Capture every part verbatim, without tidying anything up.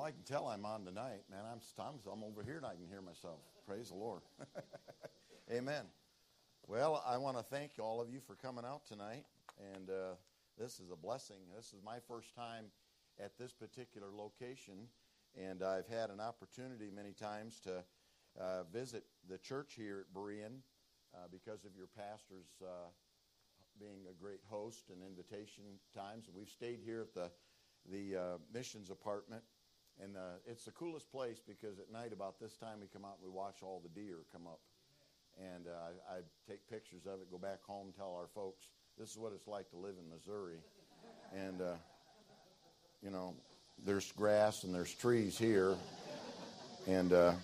Well, I can tell I'm on tonight, man. I'm, I'm, I'm over here and I can hear myself. Praise the Lord. Amen. Well, I want to thank all of you for coming out tonight. And uh, this is a blessing. This is my first time at this particular location. And I've had an opportunity many times to uh, visit the church here at Berean uh, because of your pastors uh, being a great host and invitation times. We've stayed here at the, the uh, missions apartment. And uh, it's the coolest place because at night about this time we come out and we watch all the deer come up. And uh, I, I take pictures of it, go back home, tell our folks, this is what it's like to live in Missouri. And, uh, you know, there's grass and there's trees here. And uh,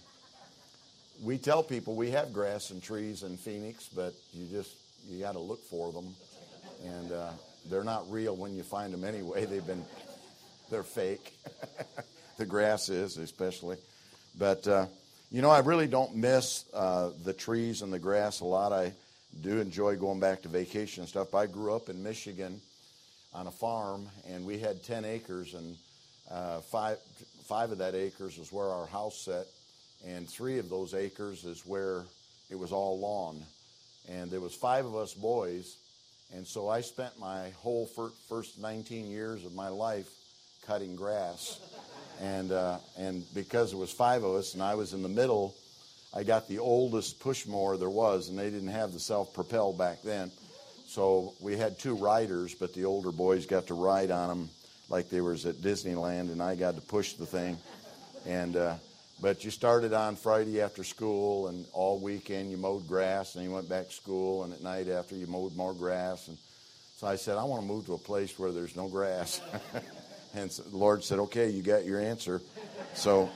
we tell people we have grass and trees in Phoenix, but you just, you got to look for them. And uh, they're not real when you find them anyway. They've been, they're fake. The grass is, especially. But, uh, you know, I really don't miss uh, the trees and the grass a lot. I do enjoy going back to vacation and stuff. I grew up in Michigan on a farm, and we had ten acres, and uh, five, five of that acres is where our house sat, and three of those acres is where it was all lawn. And there was five of us boys, and so I spent my whole fir- first nineteen years of my life cutting grass. And uh, and because there was five of us and I was in the middle, I got the oldest push mower there was, and they didn't have the self-propel back then. So we had two riders, but the older boys got to ride on them like they was at Disneyland, and I got to push the thing. And uh, but you started on Friday after school, and all weekend you mowed grass, and you went back to school, and at night after you mowed more grass. And so I said, I want to move to a place where there's no grass. And so the Lord said, okay, you got your answer. So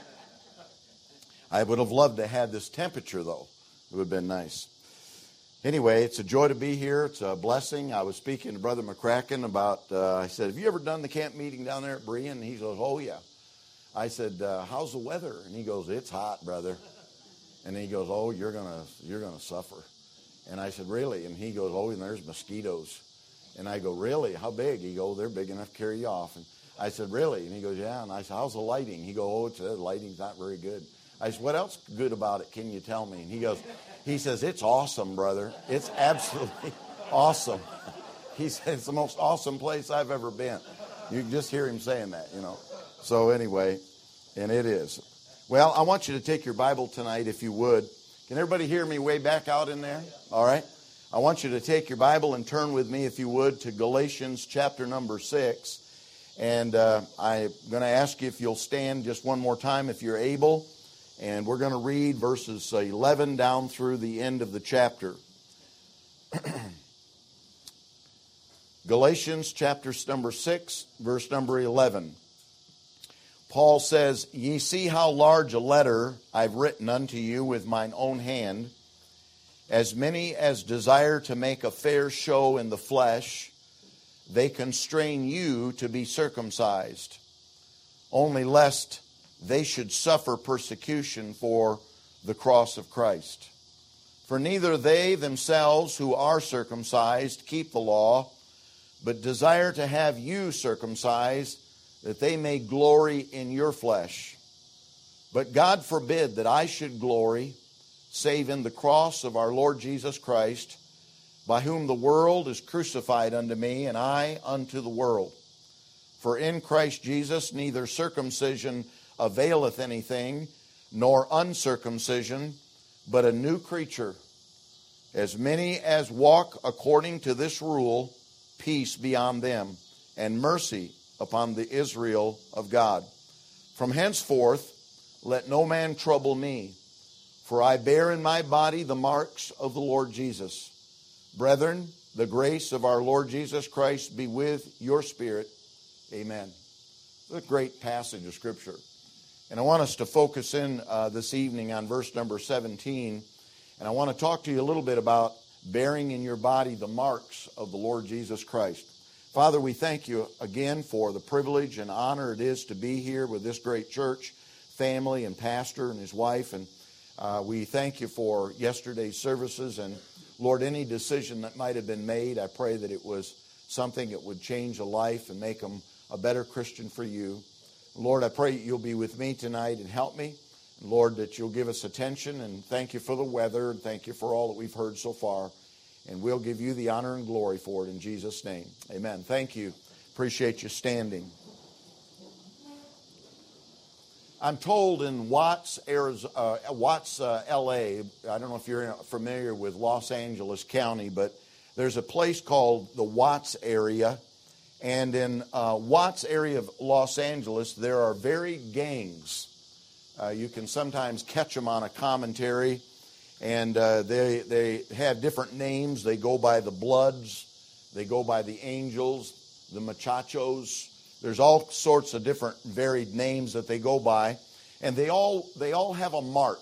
I would have loved to have this temperature, though. It would have been nice. Anyway, it's a joy to be here. It's a blessing. I was speaking to Brother McCracken about, uh, I said, have you ever done the camp meeting down there at Berean? And he goes, oh, yeah. I said, uh, how's the weather? And he goes, it's hot, brother. And he goes, oh, you're going to you're gonna suffer. And I said, really? And he goes, oh, and there's mosquitoes. And I go, really? How big? He goes, they're big enough to carry you off. And I said, really? And he goes, yeah. And I said, how's the lighting? He goes, oh, it's, the lighting's not very good. I said, what else good about it can you tell me? And he goes, he says, it's awesome, brother. It's absolutely awesome. He said, it's the most awesome place I've ever been. You can just hear him saying that, you know. So anyway, and it is. Well, I want you to take your Bible tonight, if you would. Can everybody hear me way back out in there? All right. I want you to take your Bible and turn with me, if you would, to Galatians chapter number six. And uh, I'm going to ask you if you'll stand just one more time if you're able. And we're going to read verses eleven down through the end of the chapter. Galatians chapter number six, verse number eleven. Paul says, ye see how large a letter I've written unto you with mine own hand. As many as desire to make a fair show in the flesh, they constrain you to be circumcised, only lest they should suffer persecution for the cross of Christ. For neither they themselves who are circumcised keep the law, but desire to have you circumcised, that they may glory in your flesh. But God forbid that I should glory, save in the cross of our Lord Jesus Christ, by whom the world is crucified unto me, and I unto the world. For in Christ Jesus neither circumcision availeth anything, nor uncircumcision, but a new creature. As many as walk according to this rule, peace be on them, and mercy upon the Israel of God. From henceforth let no man trouble me, for I bear in my body the marks of the Lord Jesus. Brethren, the grace of our Lord Jesus Christ be with your spirit. Amen. It's a great passage of Scripture. And I want us to focus in uh, this evening on verse number seventeen. And I want to talk to you a little bit about bearing in your body the marks of the Lord Jesus Christ. Father, we thank you again for the privilege and honor it is to be here with this great church family and pastor and his wife. And uh, we thank you for yesterday's services. And Lord, any decision that might have been made, I pray that it was something that would change a life and make them a better Christian for you. Lord, I pray you'll be with me tonight and help me. And Lord, that you'll give us attention, and thank you for the weather, and thank you for all that we've heard so far. And we'll give you the honor and glory for it in Jesus' name. Amen. Thank you. Appreciate you standing. I'm told in Watts, Arizona, uh, Watts, uh, L A, I don't know if you're familiar with Los Angeles County, but there's a place called the Watts area. And in uh, Watts area of Los Angeles, there are varied gangs. Uh, you can sometimes catch them on a commentary, and uh, they they have different names. They go by the Bloods, they go by the Angels, the Muchachos. There's all sorts of different varied names that they go by, and they all they all have a mark,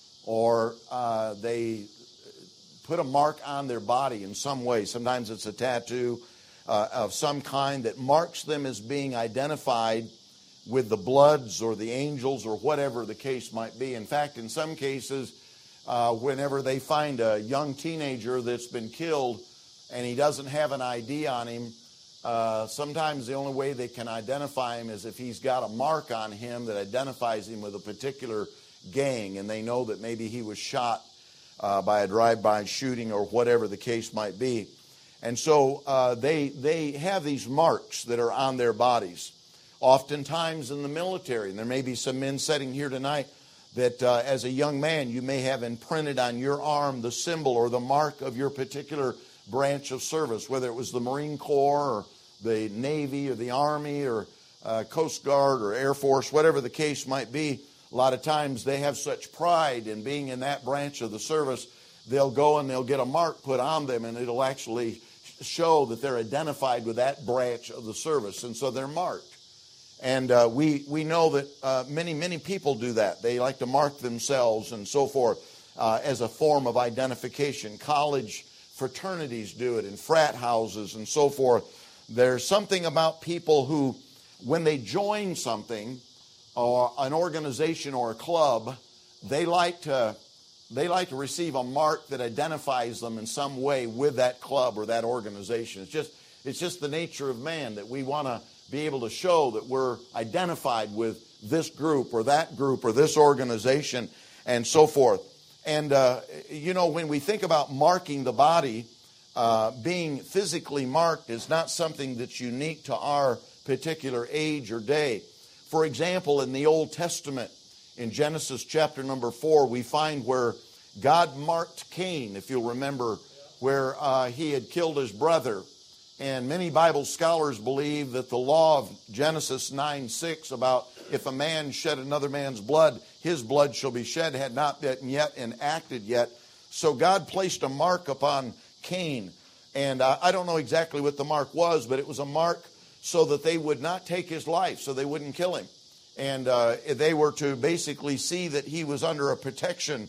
or uh, they put a mark on their body in some way. Sometimes it's a tattoo uh, of some kind that marks them as being identified with the Bloods or the Angels or whatever the case might be. In fact, in some cases, uh, whenever they find a young teenager that's been killed and he doesn't have an I D on him, Uh, sometimes the only way they can identify him is if he's got a mark on him that identifies him with a particular gang, and they know that maybe he was shot uh, by a drive-by shooting or whatever the case might be. And so uh, they they have these marks that are on their bodies. Oftentimes in the military, and there may be some men sitting here tonight that uh, as a young man you may have imprinted on your arm the symbol or the mark of your particular branch of service, whether it was the Marine Corps or the Navy or the Army or uh, Coast Guard or Air Force, whatever the case might be. A lot of times they have such pride in being in that branch of the service, they'll go and they'll get a mark put on them, and it'll actually show that they're identified with that branch of the service, and so they're marked. And uh, we, we know that uh, many, many people do that. They like to mark themselves and so forth uh, as a form of identification. College fraternities do it, in frat houses and so forth. There's something about people who, when they join something, or an organization or a club, they like to they like to receive a mark that identifies them in some way with that club or that organization. It's just it's just the nature of man that we want to be able to show that we're identified with this group or that group or this organization and so forth. And, uh, you know, when we think about marking the body, uh, being physically marked is not something that's unique to our particular age or day. For example, in the Old Testament, in Genesis chapter number four, we find where God marked Cain, if you'll remember, where uh, he had killed his brother. And many Bible scholars believe that the law of Genesis nine six about if a man shed another man's blood, his blood shall be shed, had not been yet enacted yet. So God placed a mark upon Cain. And uh, I don't know exactly what the mark was, but it was a mark so that they would not take his life, so they wouldn't kill him. And uh, they were to basically see that he was under a protection,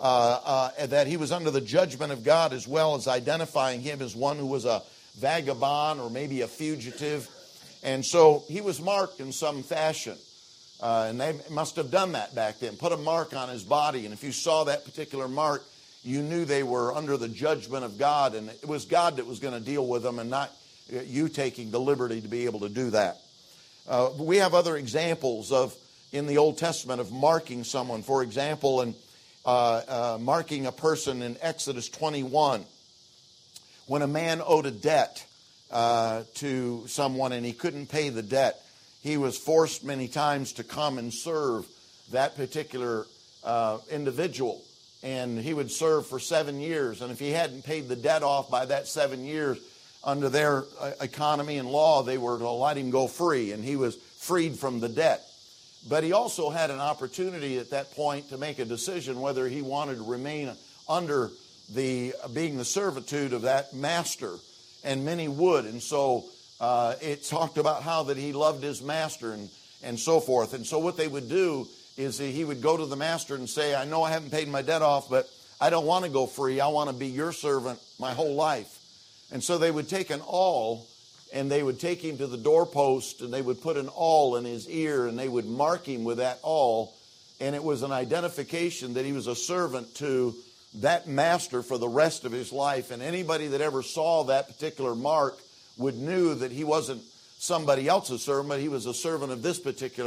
uh, uh, that he was under the judgment of God, as well as identifying him as one who was a vagabond or maybe a fugitive. And so he was marked in some fashion. Uh, and they must have done that back then, put a mark on his body. And if you saw that particular mark, you knew they were under the judgment of God. And it was God that was going to deal with them and not you taking the liberty to be able to do that. Uh, we have other examples of in the Old Testament of marking someone. For example, in uh, uh, marking a person in Exodus twenty-one, when a man owed a debt uh, to someone and he couldn't pay the debt, he was forced many times to come and serve that particular uh, individual. And he would serve for seven years. And if he hadn't paid the debt off by that seven years, under their uh, economy and law, they were to let him go free. And he was freed from the debt. But he also had an opportunity at that point to make a decision whether he wanted to remain under the being the servitude of that master. And many would. And so uh, it talked about how that he loved his master and, and so forth. And so what they would do is he would go to the master and say, I know I haven't paid my debt off, but I don't want to go free. I want to be your servant my whole life. And so they would take an awl and they would take him to the doorpost and they would put an awl in his ear and they would mark him with that awl. And it was an identification that he was a servant to that master for the rest of his life. And anybody that ever saw that particular mark would knew that he wasn't somebody else's servant, but he was a servant of this particular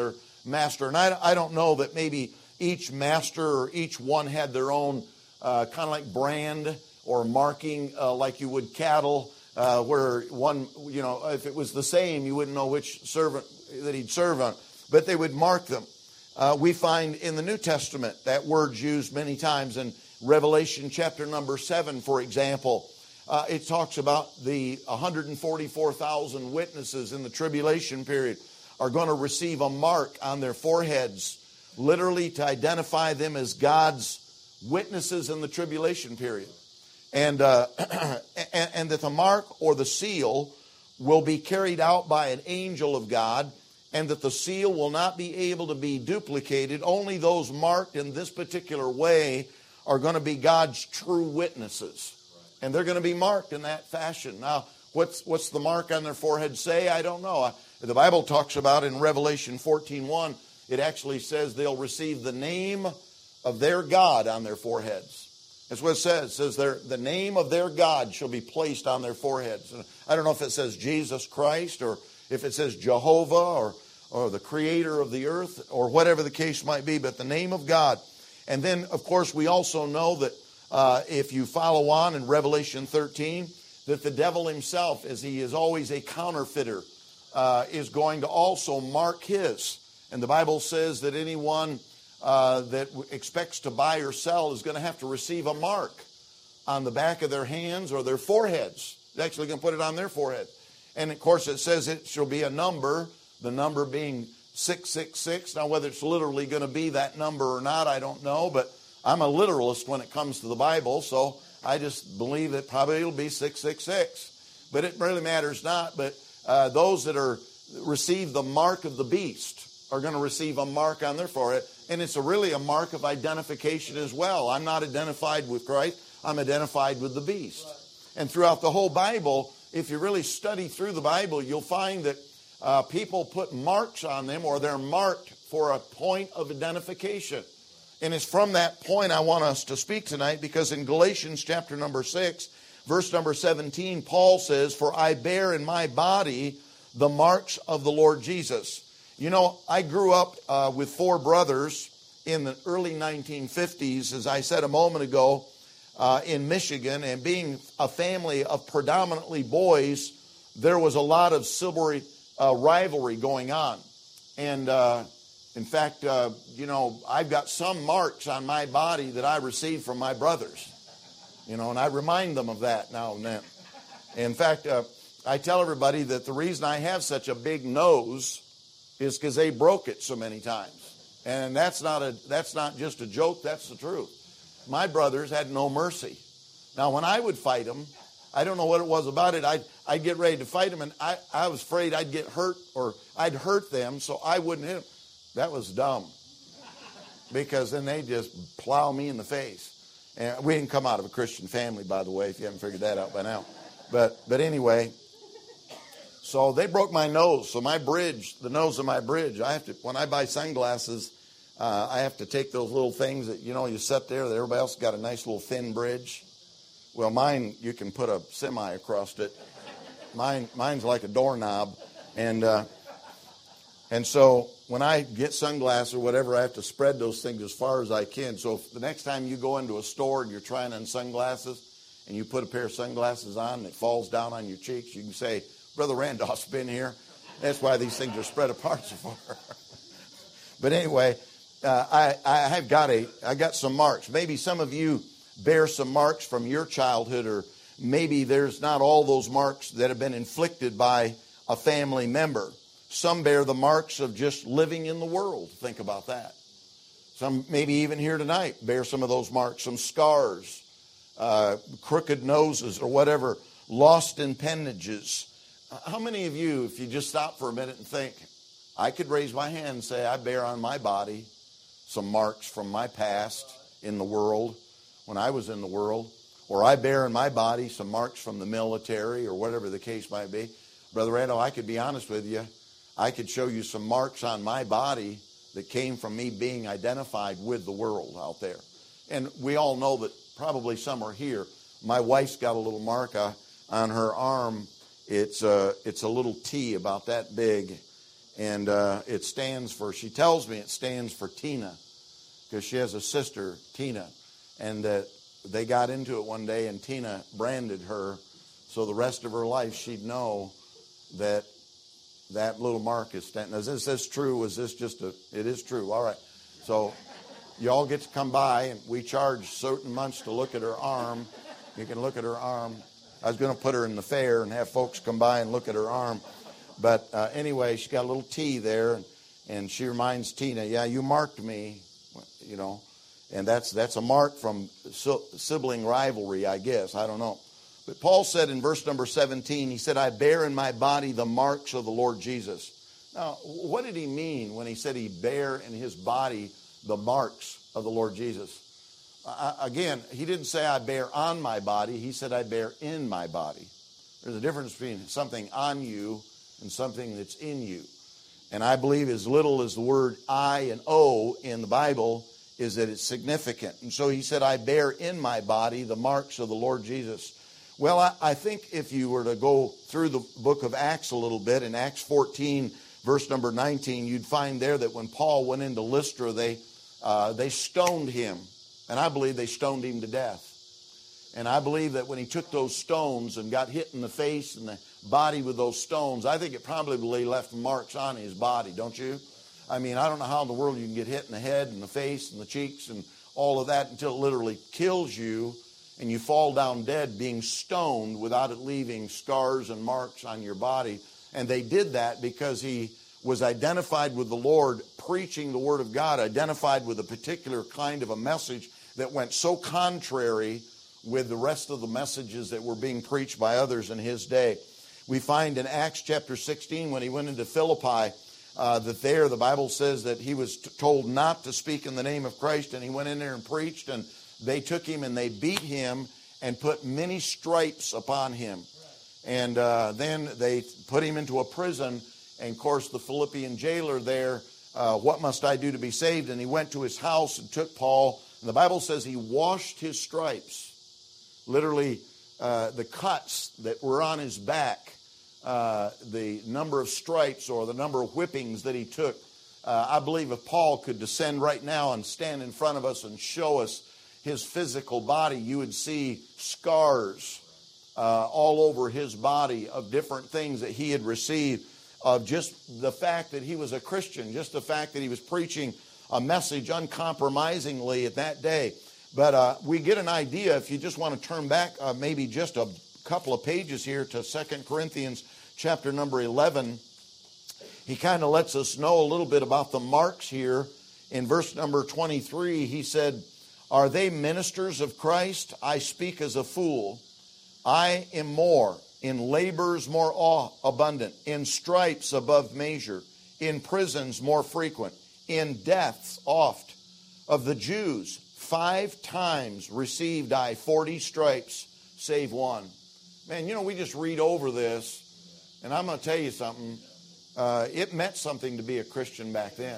master. And I, I don't know that maybe each master or each one had their own uh, kind of like brand or marking uh, like you would cattle, uh, where one, you know, if it was the same, you wouldn't know which servant that he'd serve on. But they would mark them. Uh, we find in the New Testament that word's used many times. In Revelation chapter number seven, for example, uh, it talks about the one hundred forty-four thousand witnesses in the tribulation period are going to receive a mark on their foreheads, literally to identify them as God's witnesses in the tribulation period. And, uh, and, and that the mark or the seal will be carried out by an angel of God, and that the seal will not be able to be duplicated. Only those marked in this particular way are going to be God's true witnesses. And they're going to be marked in that fashion. Now, what's what's the mark on their forehead say? I don't know. The Bible talks about in Revelation fourteen one, it actually says they'll receive the name of their God on their foreheads. That's what it says. It says their, the name of their God shall be placed on their foreheads. And I don't know if it says Jesus Christ, or if it says Jehovah, or, or the creator of the earth, or whatever the case might be, but the name of God. And then, of course, we also know that uh, if you follow on in Revelation thirteen, that the devil himself, as he is always a counterfeiter, uh, is going to also mark his. And the Bible says that anyone uh, that expects to buy or sell is going to have to receive a mark on the back of their hands or their foreheads. They're actually going to put it on their forehead. And, of course, it says it shall be a number, the number being six six six. Now, whether it's literally going to be that number or not, I don't know. But I'm a literalist when it comes to the Bible, so I just believe that probably it'll be six six six. But it really matters not. But uh, those that are receive the mark of the beast are going to receive a mark on their forehead. And it's a really a mark of identification as well. I'm not identified with Christ. I'm identified with the beast. And throughout the whole Bible, if you really study through the Bible, you'll find that uh, people put marks on them, or they're marked for a point of identification. And it's from that point I want us to speak tonight, because in Galatians chapter number six, verse number seventeen, Paul says, "For I bear in my body the marks of the Lord Jesus." You know, I grew up uh, with four brothers in the early nineteen fifties, as I said a moment ago, uh, in Michigan. And being a family of predominantly boys, there was a lot of civil uh, rivalry going on. And uh, in fact, uh, you know, I've got some marks on my body that I received from my brothers. You know, and I remind them of that now and then. In fact, uh, I tell everybody that the reason I have such a big nose is because they broke it so many times. And that's not a that's not just a joke, that's the truth. My brothers had no mercy. Now, when I would fight them, I don't know what it was about it. I'd, I'd get ready to fight them, and I, I was afraid I'd get hurt, or I'd hurt them, so I wouldn't hit them. That was dumb, because then they just plow me in the face. And we didn't come out of a Christian family, by the way, if you haven't figured that out by now. But but anyway, so they broke my nose. So my bridge, the nose of my bridge, I have to, when I buy sunglasses, uh, I have to take those little things that, you know, you set there, that everybody else got a nice little thin bridge. Well, mine, you can put a semi across it. Mine, mine's like a doorknob. And uh, and so when I get sunglasses or whatever, I have to spread those things as far as I can. So if the next time you go into a store and you're trying on sunglasses, and you put a pair of sunglasses on and it falls down on your cheeks, you can say, "Brother Randolph's been here." That's why these things are spread apart so far. But anyway, uh, I, I have got a, I got some marks. Maybe some of you bear some marks from your childhood, or maybe there's not all those marks that have been inflicted by a family member. Some bear the marks of just living in the world. Think about that. Some, maybe even here tonight, bear some of those marks, some scars, uh, crooked noses, or whatever, lost appendages. How many of you, if you just stop for a minute and think, I could raise my hand and say, I bear on my body some marks from my past in the world, when I was in the world, or I bear in my body some marks from the military, or whatever the case might be. Brother Randall, I could be honest with you. I could show you some marks on my body that came from me being identified with the world out there. And we all know that probably some are here. My wife's got a little mark uh, on her arm. It's a, it's a little T about that big. And uh, it stands for, she tells me it stands for Tina, because she has a sister, Tina. And that they got into it one day, and Tina branded her, so the rest of her life she'd know that that little mark is standing. Is this, this true? Is this just a, it is true. All right. So you all get to come by, and we charge certain months to look at her arm. You can look at her arm. I was going to put her in the fair and have folks come by and look at her arm. But uh, anyway, she got a little T there, and, and she reminds Tina, yeah, you marked me, you know. And that's that's a mark from sibling rivalry, I guess. I don't know. But Paul said in verse number seventeen, he said, I bear in my body the marks of the Lord Jesus. Now, what did he mean when he said he bear in his body the marks of the Lord Jesus? Uh, again, he didn't say I bear on my body. He said I bear in my body. There's a difference between something on you and something that's in you. And I believe as little as the word I and O in the Bible is that it's significant. And so he said, I bear in my body the marks of the Lord Jesus. Well, I, I think if you were to go through the book of Acts a little bit, in Acts fourteen, verse number nineteen, you'd find there that when Paul went into Lystra, they, uh, they stoned him. And I believe they stoned him to death. And I believe that when he took those stones and got hit in the face and the body with those stones, I think it probably left marks on his body, don't you? I mean, I don't know how in the world you can get hit in the head and the face and the cheeks and all of that until it literally kills you and you fall down dead being stoned without it leaving scars and marks on your body. And they did that because he was identified with the Lord, preaching the Word of God, identified with a particular kind of a message that went so contrary with the rest of the messages that were being preached by others in his day. We find in Acts chapter sixteen, when he went into Philippi, uh, that there the Bible says that he was t- told not to speak in the name of Christ, and he went in there and preached, and they took him and they beat him and put many stripes upon him. And uh, then they put him into a prison, and of course the Philippian jailer there, uh, what must I do to be saved? And he went to his house and took Paul, and the Bible says he washed his stripes. Literally, uh, the cuts that were on his back, uh, the number of stripes or the number of whippings that he took. Uh, I believe if Paul could descend right now and stand in front of us and show us his physical body, you would see scars uh, all over his body of different things that he had received, of just the fact that he was a Christian, just the fact that he was preaching a message uncompromisingly at that day. But uh, we get an idea, if you just want to turn back uh, maybe just a couple of pages here to Second Corinthians chapter number eleven. He kind of lets us know a little bit about the marks here. In verse number twenty-three, he said, are they ministers of Christ? I speak as a fool. I am more, in labors more abundant, in stripes above measure, in prisons more frequent, in deaths oft. Of the Jews, five times received I forty stripes, save one. Man, you know, we just read over this, and I'm going to tell you something. Uh, it meant something to be a Christian back then.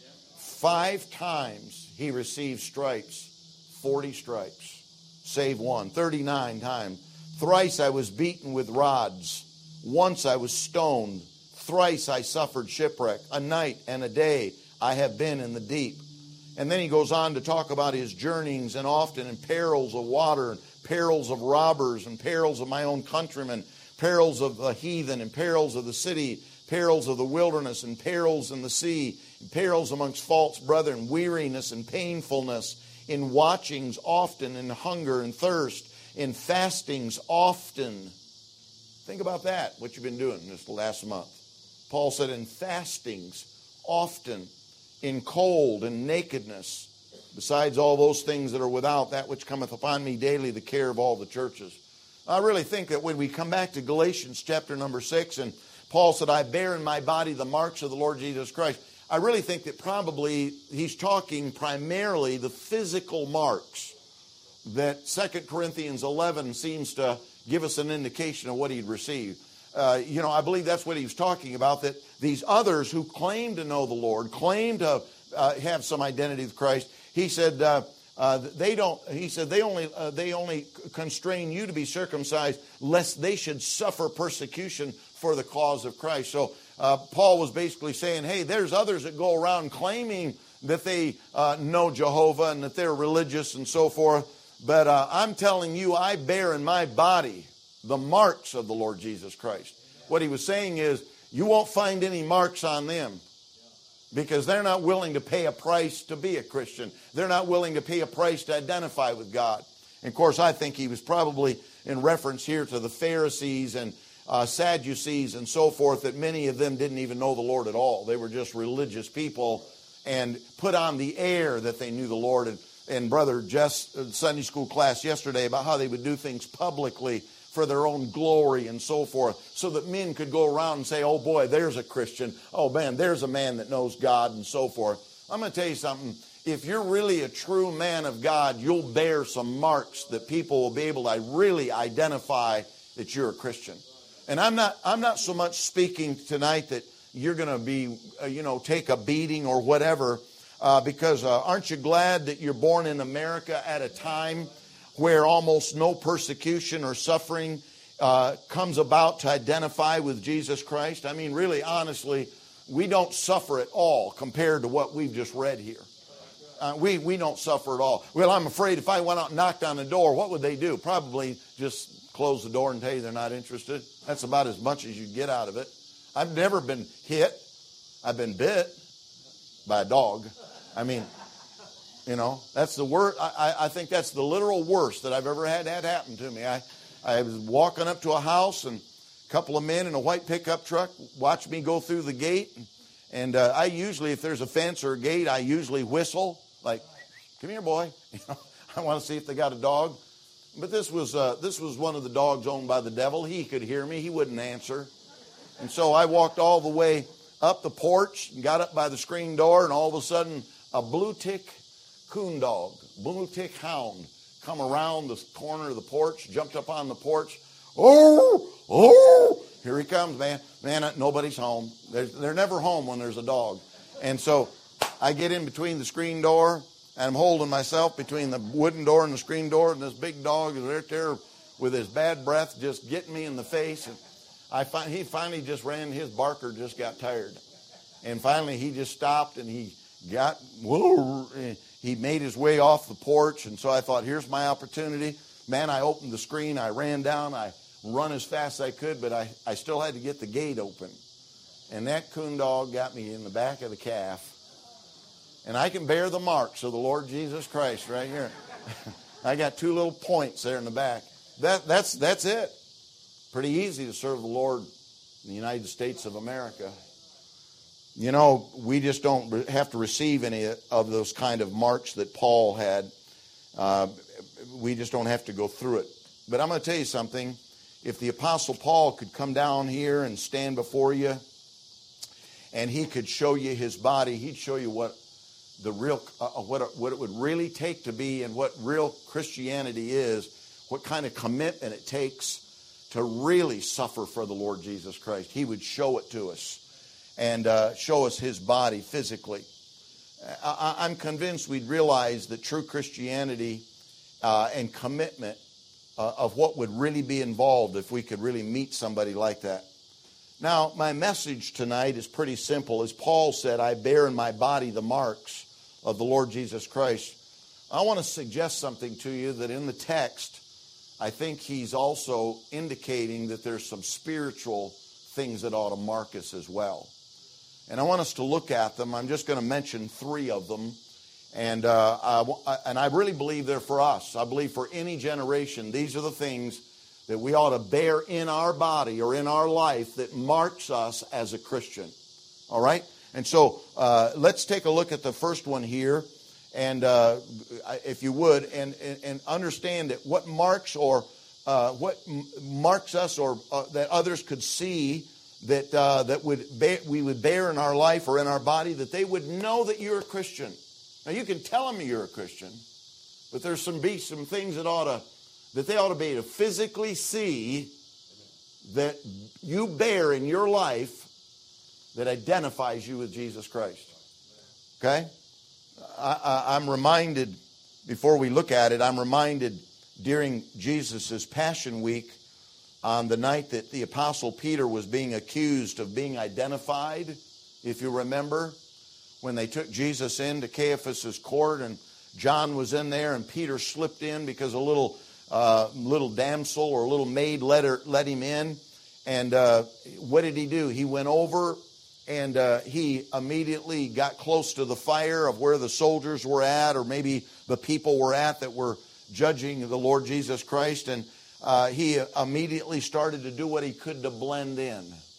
Five times he received stripes, forty stripes, save one. thirty-nine times. Thrice I was beaten with rods. Once I was stoned. Thrice I suffered shipwreck. A night and a day I have been in the deep. And then he goes on to talk about his journeyings, and often in perils of water, and perils of robbers, and perils of my own countrymen, perils of the heathen, and perils of the city, perils of the wilderness, and perils in the sea, and perils amongst false brethren, weariness and painfulness, in watchings often, in hunger and thirst, in fastings often. Think about that, what you've been doing this last month. Paul said in fastings often, in cold and nakedness, besides all those things that are without, that which cometh upon me daily, the care of all the churches. I really think that when we come back to Galatians chapter number six, and Paul said, I bear in my body the marks of the Lord Jesus Christ, I really think that probably he's talking primarily the physical marks that Second Corinthians eleven seems to give us an indication of what he'd received. Uh, you know, I believe that's what he was talking about, that these others who claim to know the Lord, claim to uh, have some identity with Christ, he said, uh, uh, they don't, he said, they only, uh, they only constrain you to be circumcised lest they should suffer persecution for the cause of Christ. So uh, Paul was basically saying, hey, there's others that go around claiming that they uh, know Jehovah and that they're religious and so forth. But uh, I'm telling you, I bear in my body the marks of the Lord Jesus Christ. What he was saying is, you won't find any marks on them because they're not willing to pay a price to be a Christian. They're not willing to pay a price to identify with God. And of course, I think he was probably in reference here to the Pharisees and uh, Sadducees and so forth, that many of them didn't even know the Lord at all. They were just religious people and put on the air that they knew the Lord. And, and Brother Jess, uh, Sunday school class yesterday, about how they would do things publicly for their own glory and so forth, so that men could go around and say, oh boy, there's a Christian. Oh man, there's a man that knows God and so forth. I'm going to tell you something. If you're really a true man of God, you'll bear some marks that people will be able to really identify that you're a Christian. And I'm not, I'm not so much speaking tonight that you're going to be, uh, you know, take a beating or whatever, uh, because uh, aren't you glad that you're born in America at a time where almost no persecution or suffering uh, comes about to identify with Jesus Christ? I mean, really, honestly, we don't suffer at all compared to what we've just read here. Uh, we, we don't suffer at all. Well, I'm afraid if I went out and knocked on the door, what would they do? Probably just close the door and tell you they're not interested. That's about as much as you get out of it. I've never been hit. I've been bit by a dog. I mean... You know, that's the worst. I, I think that's the literal worst that I've ever had that happen to me. I, I was walking up to a house, and a couple of men in a white pickup truck watched me go through the gate. And, and uh, I usually, if there's a fence or a gate, I usually whistle, like, come here, boy. You know, I want to see if they got a dog. But this was uh, this was one of the dogs owned by the devil. He could hear me. He wouldn't answer. And so I walked all the way up the porch and got up by the screen door, and all of a sudden, a blue tick coon dog, blue tick hound, come around the corner of the porch, jumped up on the porch. Oh, oh, here he comes, man. Man, nobody's home. They're, they're never home when there's a dog. And so I get in between the screen door, and I'm holding myself between the wooden door and the screen door, and this big dog is right there with his bad breath just getting me in the face. And I find, he finally just ran, his barker just got tired. And finally he just stopped, and he got, whoa, he made his way off the porch, and so I thought, here's my opportunity. Man, I opened the screen, I ran down, I run as fast as I could, but I, I still had to get the gate open. And that coon dog got me in the back of the calf. And I can bear the marks of the Lord Jesus Christ right here. I got two little points there in the back. That, that's, that's it. Pretty easy to serve the Lord in the United States of America. You know, we just don't have to receive any of those kind of marks that Paul had. Uh, we just don't have to go through it. But I'm going to tell you something. If the Apostle Paul could come down here and stand before you, and he could show you his body, he'd show you what the real, uh, what it, what it would really take to be, and what real Christianity is, what kind of commitment it takes to really suffer for the Lord Jesus Christ. He would show it to us. And uh, show us his body physically. I, I'm convinced we'd realize that true Christianity uh, and commitment uh, of what would really be involved if we could really meet somebody like that. Now, my message tonight is pretty simple. As Paul said, I bear in my body the marks of the Lord Jesus Christ. I want to suggest something to you that in the text, I think he's also indicating that there's some spiritual things that ought to mark us as well. And I want us to look at them. I'm just going to mention three of them. And, uh, I, and I really believe they're for us. I believe for any generation, these are the things that we ought to bear in our body or in our life that marks us as a Christian. All right? And so uh, let's take a look at the first one here. And uh, if you would, and, and, and understand that what marks or uh, what marks us or uh, that others could see that uh, that would bear, we would bear in our life or in our body, that they would know that you're a Christian. Now you can tell them you're a Christian, but there's some be some things that ought to that they ought to be able to physically see that you bear in your life that identifies you with Jesus Christ. Okay, I, I, I'm reminded before we look at it. I'm reminded during Jesus's Passion Week on the night that the Apostle Peter was being accused of being identified, if you remember, when they took Jesus into Caiaphas' court and John was in there and Peter slipped in because a little uh, little damsel or a little maid let, her, let him in. And uh, what did he do? He went over and uh, he immediately got close to the fire of where the soldiers were at, or maybe the people were at that were judging the Lord Jesus Christ. And uh, he immediately started to do what he could to blend in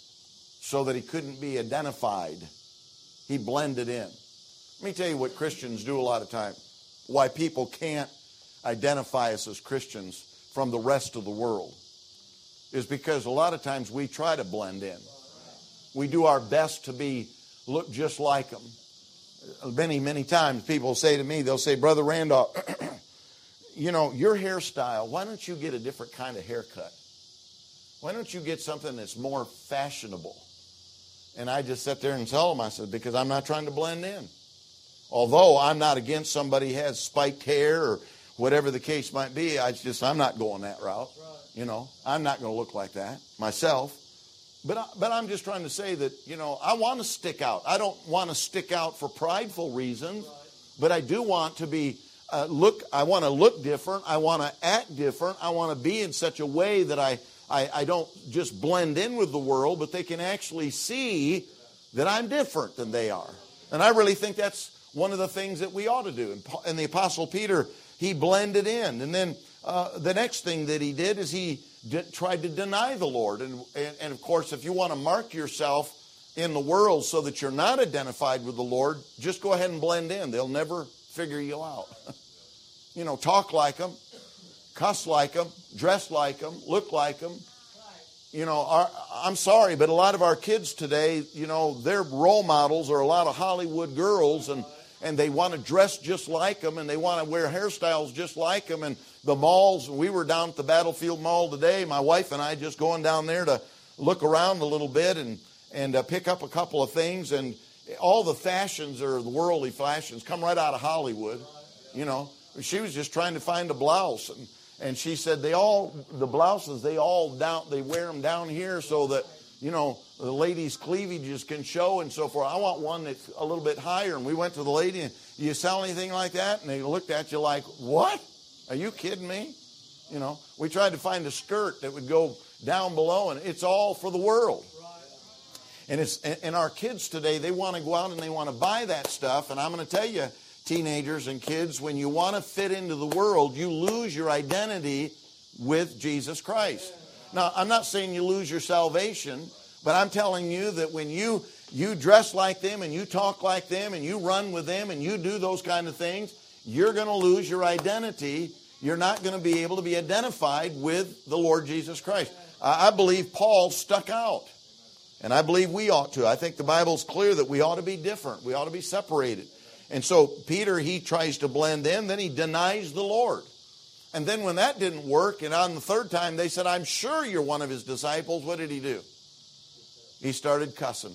so that he couldn't be identified. He blended in. Let me tell you what Christians do a lot of times. Why people can't identify us as Christians from the rest of the world is because a lot of times we try to blend in. We do our best to be, look just like them. Many, many times people say to me, they'll say, Brother Randolph, you know, your hairstyle, why don't you get a different kind of haircut? Why don't you get something that's more fashionable? And I just sit there and tell them, I said, because I'm not trying to blend in. Although I'm not against somebody who has spiked hair or whatever the case might be, I just, I'm not going that route. You know, I'm not going to look like that myself. But, I, but I'm just trying to say that, you know, I want to stick out. I don't want to stick out for prideful reasons, but I do want to be, uh, look, I want to look different. I want to act different. I want to be in such a way that I, I, I don't just blend in with the world, but they can actually see that I'm different than they are. And I really think that's one of the things that we ought to do. And, and the Apostle Peter, he blended in. And then uh, the next thing that he did is he did, tried to deny the Lord. And, and, and of course, if you want to mark yourself in the world so that you're not identified with the Lord, just go ahead and blend in. They'll never figure you out. You know, talk like them, cuss like them, dress like them, look like them. You know, our, I'm sorry, but a lot of our kids today, you know, their role models are a lot of Hollywood girls, and and they want to dress just like them, and they want to wear hairstyles just like them. And the malls, we were down at the Battlefield Mall today, my wife and I just going down there to look around a little bit and, and uh, pick up a couple of things. And all the fashions, or the worldly fashions, come right out of Hollywood. You know, she was just trying to find a blouse. And, and she said they all, the blouses, they all down, they wear them down here so that, you know, the ladies' cleavages can show and so forth. I want one that's a little bit higher. And we went to the lady and, do you sell anything like that? And they looked at you like, what? Are you kidding me? You know, we tried to find a skirt that would go down below, and it's all for the world. And it's and our kids today, they want to go out and they want to buy that stuff. And I'm going to tell you, teenagers and kids, when you want to fit into the world, you lose your identity with Jesus Christ. Now, I'm not saying you lose your salvation, but I'm telling you that when you you dress like them and you talk like them and you run with them and you do those kind of things, you're going to lose your identity. You're not going to be able to be identified with the Lord Jesus Christ. I believe Paul stuck out. And I believe we ought to. I think the Bible's clear that we ought to be different. We ought to be separated. And so Peter, he tries to blend in. Then he denies the Lord. And then when that didn't work, and on the third time they said, I'm sure you're one of his disciples. What did he do? He started cussing.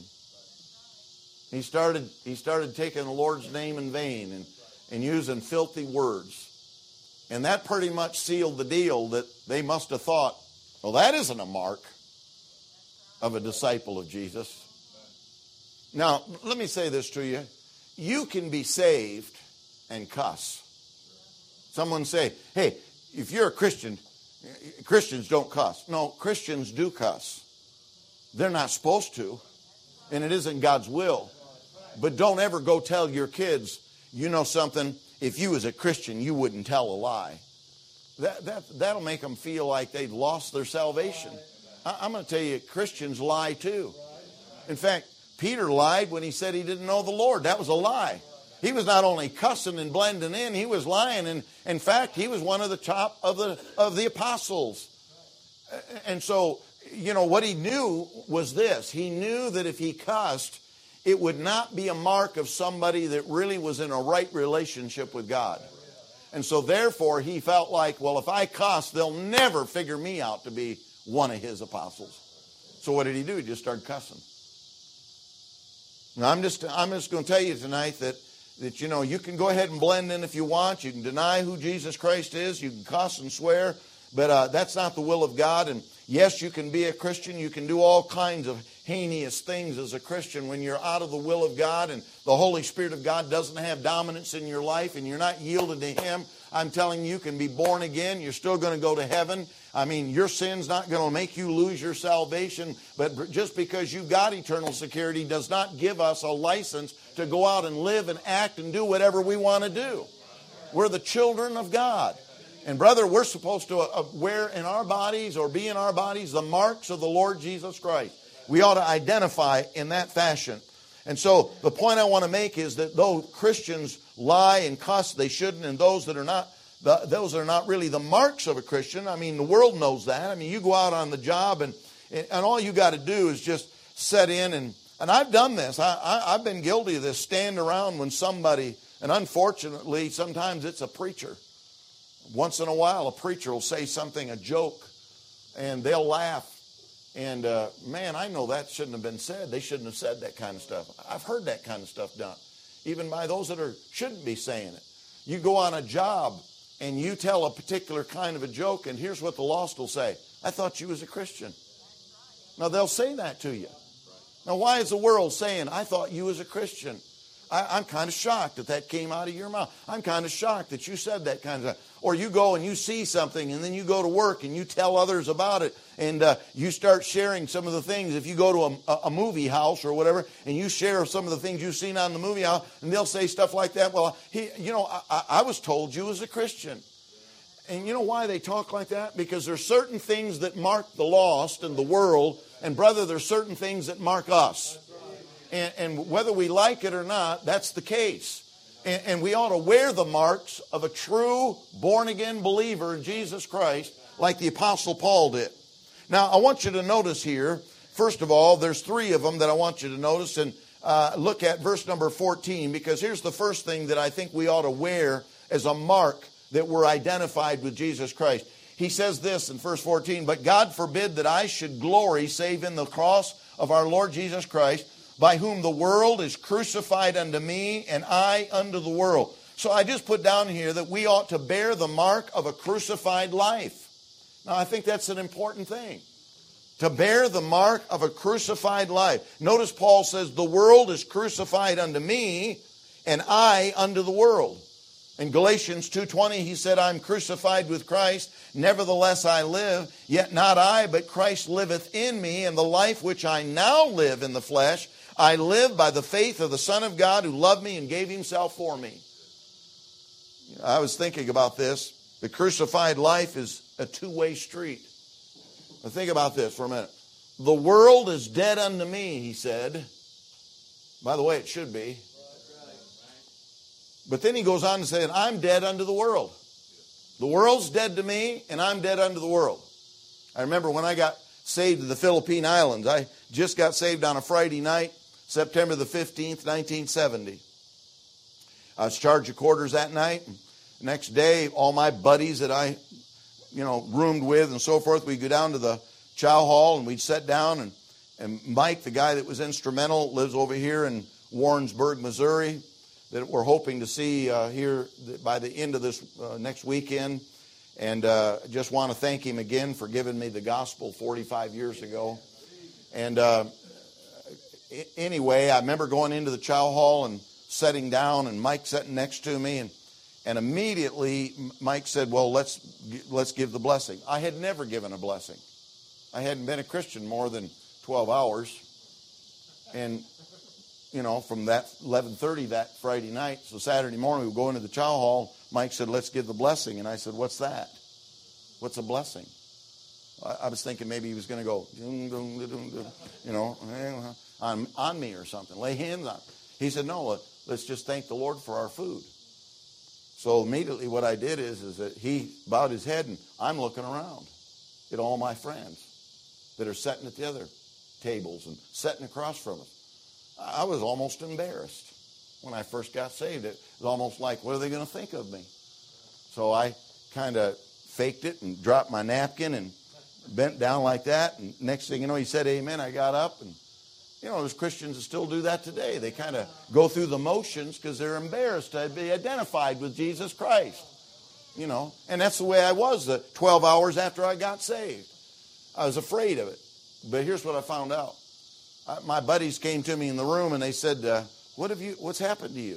He started, he started taking the Lord's name in vain and, and using filthy words. And that pretty much sealed the deal that they must have thought, well, that isn't a mark of a disciple of Jesus. Now, let me say this to you. You can be saved and cuss. Someone say, hey, if you're a Christian, Christians don't cuss. No, Christians do cuss. They're not supposed to, and it isn't God's will. But don't ever go tell your kids, you know something, if you as a Christian, you wouldn't tell a lie. That, that, that'll make them feel like they've lost their salvation. I, I'm going to tell you, Christians lie too. In fact, Peter lied when he said he didn't know the Lord. That was a lie. He was not only cussing and blending in, he was lying. And in fact, he was one of the top of the of the apostles. And so, you know, what he knew was this. He knew that if he cussed, it would not be a mark of somebody that really was in a right relationship with God. And so therefore, he felt like, well, if I cuss, they'll never figure me out to be one of his apostles. So what did he do? He just started cussing. Now, I'm just, I'm just going to tell you tonight that, that, you know, you can go ahead and blend in if you want. You can deny who Jesus Christ is. You can cuss and swear. But uh, that's not the will of God. And Yes, you can be a Christian. You can do all kinds of heinous things as a Christian when you're out of the will of God and the Holy Spirit of God doesn't have dominance in your life and you're not yielded to Him. I'm telling you, you can be born again. You're still going to go to heaven. I mean, your sin's not going to make you lose your salvation. But just because you got eternal security does not give us a license to go out and live and act and do whatever we want to do. We're the children of God. And brother, we're supposed to wear in our bodies or be in our bodies the marks of the Lord Jesus Christ. We ought to identify in that fashion. And so the point I want to make is that though Christians lie and cuss, they shouldn't, and those that are not, the, those are not really the marks of a Christian. I mean, the world knows that. I mean, you go out on the job and and all you got to do is just set in and and I've done this. I, I I've been guilty of this. Stand around when somebody, and unfortunately, sometimes it's a preacher. Once in a while, a preacher will say something, a joke, and they'll laugh. And, uh, man, I know that shouldn't have been said. They shouldn't have said that kind of stuff. I've heard that kind of stuff done, even by those that are shouldn't be saying it. You go on a job, and you tell a particular kind of a joke, and here's what the lost will say. I thought you was a Christian. Now, they'll say that to you. Now, why is the world saying, I thought you was a Christian? I, I'm kind of shocked that that came out of your mouth. I'm kind of shocked that you said that kind of stuff. Or you go and you see something and then you go to work and you tell others about it and uh, you start sharing some of the things. If you go to a, a movie house or whatever and you share some of the things you've seen on the movie house and they'll say stuff like that. Well, he, you know, I, I was told you was a Christian. And you know why they talk like that? Because there's certain things that mark the lost and the world. And brother, there's certain things that mark us. And, and whether we like it or not, that's the case. And, and we ought to wear the marks of a true born-again believer in Jesus Christ like the Apostle Paul did. Now, I want you to notice here, first of all, there's three of them that I want you to notice. And uh, look at verse number fourteen, because here's the first thing that I think we ought to wear as a mark that we're identified with Jesus Christ. He says this in verse fourteen, but God forbid that I should glory save in the cross of our Lord Jesus Christ, by whom the world is crucified unto me, and I unto the world. So I just put down here that we ought to bear the mark of a crucified life. Now, I think that's an important thing. To bear the mark of a crucified life. Notice Paul says, the world is crucified unto me, and I unto the world. In Galatians two twenty, he said, I'm crucified with Christ. Nevertheless I live, yet not I, but Christ liveth in me, and the life which I now live in the flesh, I live by the faith of the Son of God who loved me and gave himself for me. I was thinking about this. The crucified life is a two-way street. Now think about this for a minute. The world is dead unto me, he said. By the way, it should be. But then he goes on to say, I'm dead unto the world. The world's dead to me, and I'm dead unto the world. I remember when I got saved in the Philippine Islands. I just got saved on a Friday night, September the fifteenth, nineteen seventy. I was charged of quarters that night. The next day, all my buddies that I, you know, roomed with and so forth, we'd go down to the chow hall and we'd sit down. And, and Mike, the guy that was instrumental, lives over here in Warrensburg, Missouri, that we're hoping to see uh, here by the end of this uh, next weekend. And uh, just want to thank him again for giving me the gospel forty-five years ago. And uh, anyway, I remember going into the chow hall and sitting down, and Mike sitting next to me, and and immediately Mike said, "Well, let's let's give the blessing." I had never given a blessing. I hadn't been a Christian more than twelve hours, and you know, from that eleven thirty that Friday night, so Saturday morning we would go into the chow hall. Mike said, "Let's give the blessing," and I said, "What's that? What's a blessing?" I, I was thinking maybe he was going to go, you know, on on me or something, lay hands on. He said, "No, let's just thank the Lord for our food." So immediately what I did is, is that he bowed his head, and I'm looking around at all my friends that are sitting at the other tables and sitting across from us. I was almost embarrassed when I first got saved. It was almost like, what are they going to think of me? So I kind of faked it and dropped my napkin and bent down like that. And next thing you know, he said, "Amen." I got up, and you know, there's Christians that still do that today. They kind of go through the motions because they're embarrassed to be identified with Jesus Christ. You know, and that's the way I was the twelve hours after I got saved. I was afraid of it. But here's what I found out. I, my buddies came to me in the room and they said, uh, what have you, what's happened to you?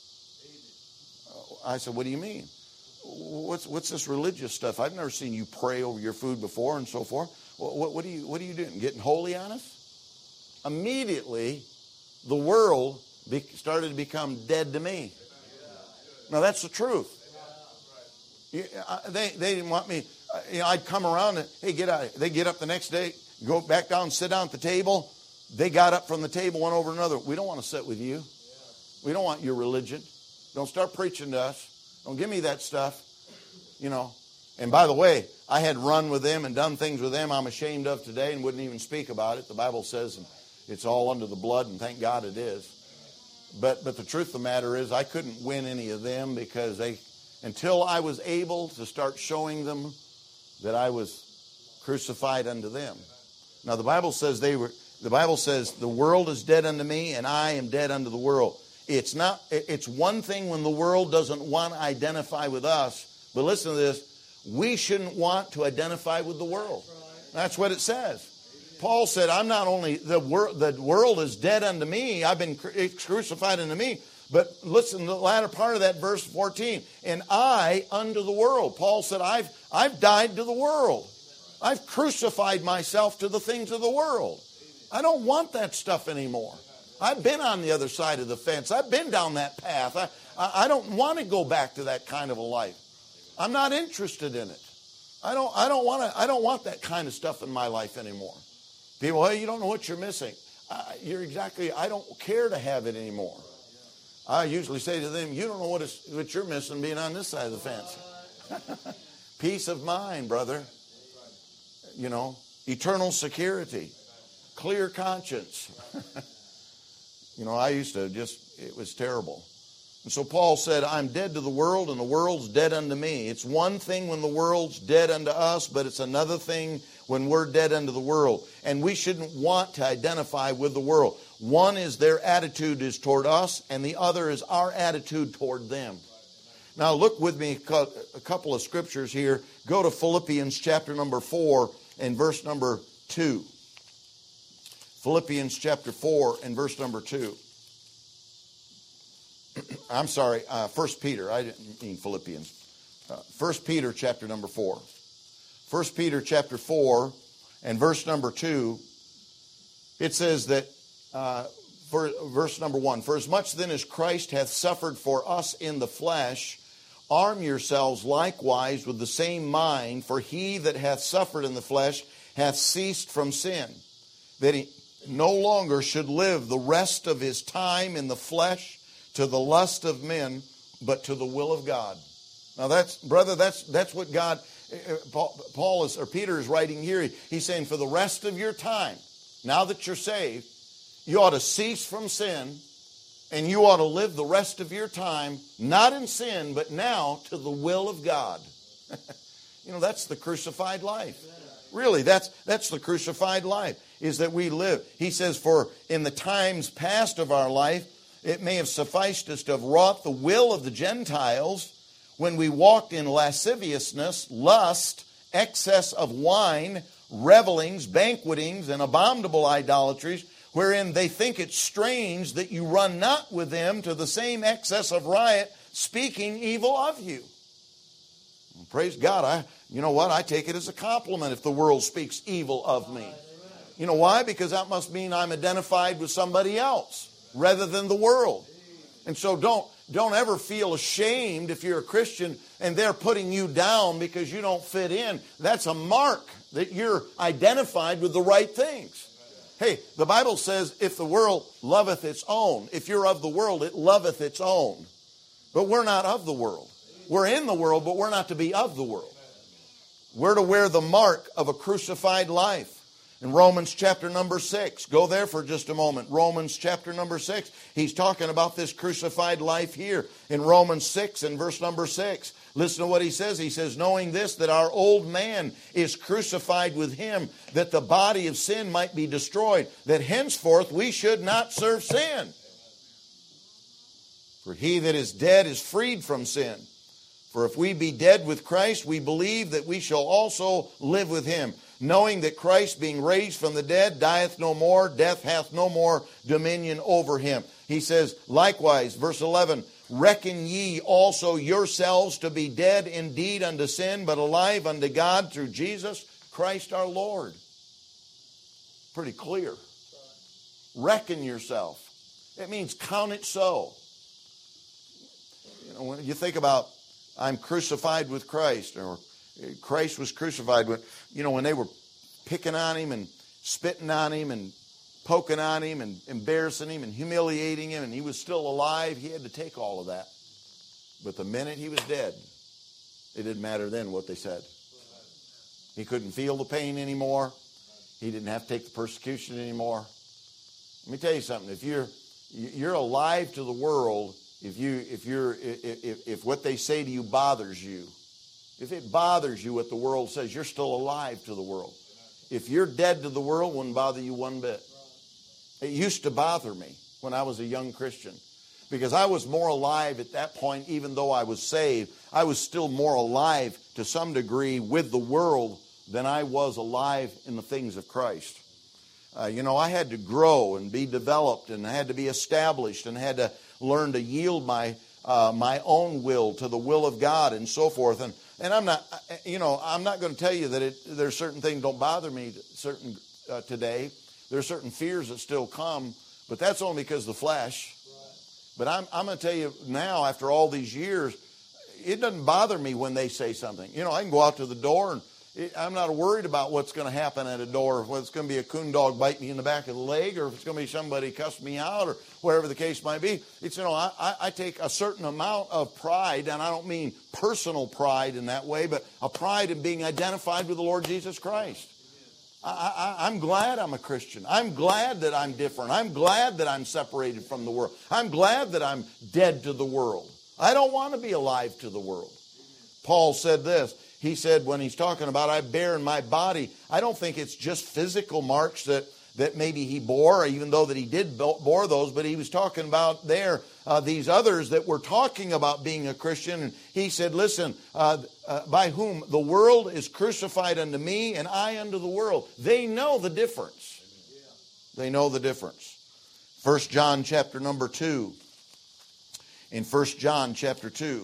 I said, what do you mean? What's what's this religious stuff? I've never seen you pray over your food before and so forth. What, what, what, are you, what are you doing? Getting holy on us? Immediately, the world be, started to become dead to me. Now, that's the truth. You, I, they, they didn't want me. You know, I'd come around and, hey, get out of here. They get up the next day, go back down, sit down at the table. They got up from the table, one over another. We don't want to sit with you. We don't want your religion. Don't start preaching to us. Don't give me that stuff. You know. And by the way, I had run with them and done things with them I'm ashamed of today and wouldn't even speak about it. The Bible says it's all under the blood, and thank God it is. But but the truth of the matter is I couldn't win any of them because they, until I was able to start showing them that I was crucified unto them. Now the Bible says they were. The Bible says the world is dead unto me, and I am dead unto the world. It's not. It's one thing when the world doesn't want to identify with us, but listen to this: we shouldn't want to identify with the world. That's what it says. Paul said, I'm not only, the world, the world is dead unto me, I've been crucified unto me, but listen to the latter part of that verse fourteen, and I unto the world. Paul said, I've, I've died to the world. I've crucified myself to the things of the world. I don't want that stuff anymore. I've been on the other side of the fence. I've been down that path. I, I, I don't want to go back to that kind of a life. I'm not interested in it. I don't, I don't want to, I don't want that kind of stuff in my life anymore. People, hey, you don't know what you're missing. Uh, you're exactly, I don't care to have it anymore. I usually say to them, you don't know what, it's, what you're missing being on this side of the fence. Peace of mind, brother. You know, eternal security, clear conscience. You know, I used to just, it was terrible. And so Paul said, I'm dead to the world, and the world's dead unto me. It's one thing when the world's dead unto us, but it's another thing when we're dead unto the world. And we shouldn't want to identify with the world. One is their attitude is toward us, and the other is our attitude toward them. Now look with me a couple of scriptures here. Go to Philippians chapter number four and verse number two. Philippians chapter four and verse number two. I'm sorry, uh, First Peter. I didn't mean Philippians. Uh, First Peter chapter number four. First Peter chapter four and verse number two. It says that, uh, for verse number one, for as much then as Christ hath suffered for us in the flesh, arm yourselves likewise with the same mind, for he that hath suffered in the flesh hath ceased from sin, that he no longer should live the rest of his time in the flesh to the lust of men, but to the will of God. Now that's, brother, that's that's what God, Paul is, or Peter is writing here. He's saying for the rest of your time, now that you're saved, you ought to cease from sin, and you ought to live the rest of your time, not in sin, but now to the will of God. You know, that's the crucified life. Really, that's that's the crucified life, is that we live. He says, for in the times past of our life, it may have sufficed us to have wrought the will of the Gentiles when we walked in lasciviousness, lust, excess of wine, revelings, banquetings, and abominable idolatries, wherein they think it strange that you run not with them to the same excess of riot, speaking evil of you. And praise God. I, you know what? I take it as a compliment if the world speaks evil of me. You know why? Because that must mean I'm identified with somebody else rather than the world. And so don't don't ever feel ashamed if you're a Christian and they're putting you down because you don't fit in. That's a mark that you're identified with the right things. Hey, the Bible says if the world loveth its own, if you're of the world, it loveth its own. But we're not of the world. We're in the world, but we're not to be of the world. We're to wear the mark of a crucified life. In Romans chapter number six, go there for just a moment. Romans chapter number six, he's talking about this crucified life here. In Romans six and verse number six, listen to what he says. He says, knowing this, that our old man is crucified with him, that the body of sin might be destroyed, that henceforth we should not serve sin. For he that is dead is freed from sin. For if we be dead with Christ, we believe that we shall also live with him. knowing that Christ, being raised from the dead, dieth no more, death hath no more dominion over him. He says, likewise, verse eleven, reckon ye also yourselves to be dead indeed unto sin, but alive unto God through Jesus Christ our Lord. Pretty clear. Reckon yourself. It means count it so. You know, when you think about, I'm crucified with Christ, or Christ was crucified with, you know, when they were picking on him and spitting on him and poking on him and embarrassing him and humiliating him, and he was still alive, he had to take all of that. But the minute he was dead, it didn't matter then what they said. He couldn't feel the pain anymore. He didn't have to take the persecution anymore. Let me tell you something. If you're you're alive to the world, if you if you're if, if what they say to you bothers you, if it bothers you what the world says, you're still alive to the world. If you're dead to the world, it wouldn't bother you one bit. It used to bother me when I was a young Christian, because I was more alive at that point. Even though I was saved, I was still more alive to some degree with the world than I was alive in the things of Christ. Uh, you know, I had to grow and be developed, and I had to be established, and I had to learn to yield my uh, my own will to the will of God, and so forth. And and I'm not, you know, I'm not going to tell you that it, there's certain things don't bother me certain uh, today. There are certain fears that still come, but that's only because of the flesh. But I'm I'm going to tell you now, after all these years, it doesn't bother me when they say something. You know, I can go out to the door, and it, I'm not worried about what's going to happen at a door, whether it's going to be a coon dog bite me in the back of the leg, or if it's going to be somebody cuss me out, or whatever the case might be. It's, you know, I, I take a certain amount of pride, and I don't mean personal pride in that way, but a pride in being identified with the Lord Jesus Christ. I, I, I'm glad I'm a Christian. I'm glad that I'm different. I'm glad that I'm separated from the world. I'm glad that I'm dead to the world. I don't want to be alive to the world. Paul said this. He said when he's talking about I bear in my body, I don't think it's just physical marks that, that maybe he bore, even though that he did bore those, but he was talking about there uh, these others that were talking about being a Christian. And he said, listen, uh, uh, by whom the world is crucified unto me and I unto the world. They know the difference. They know the difference. First John chapter number two. In First John chapter two.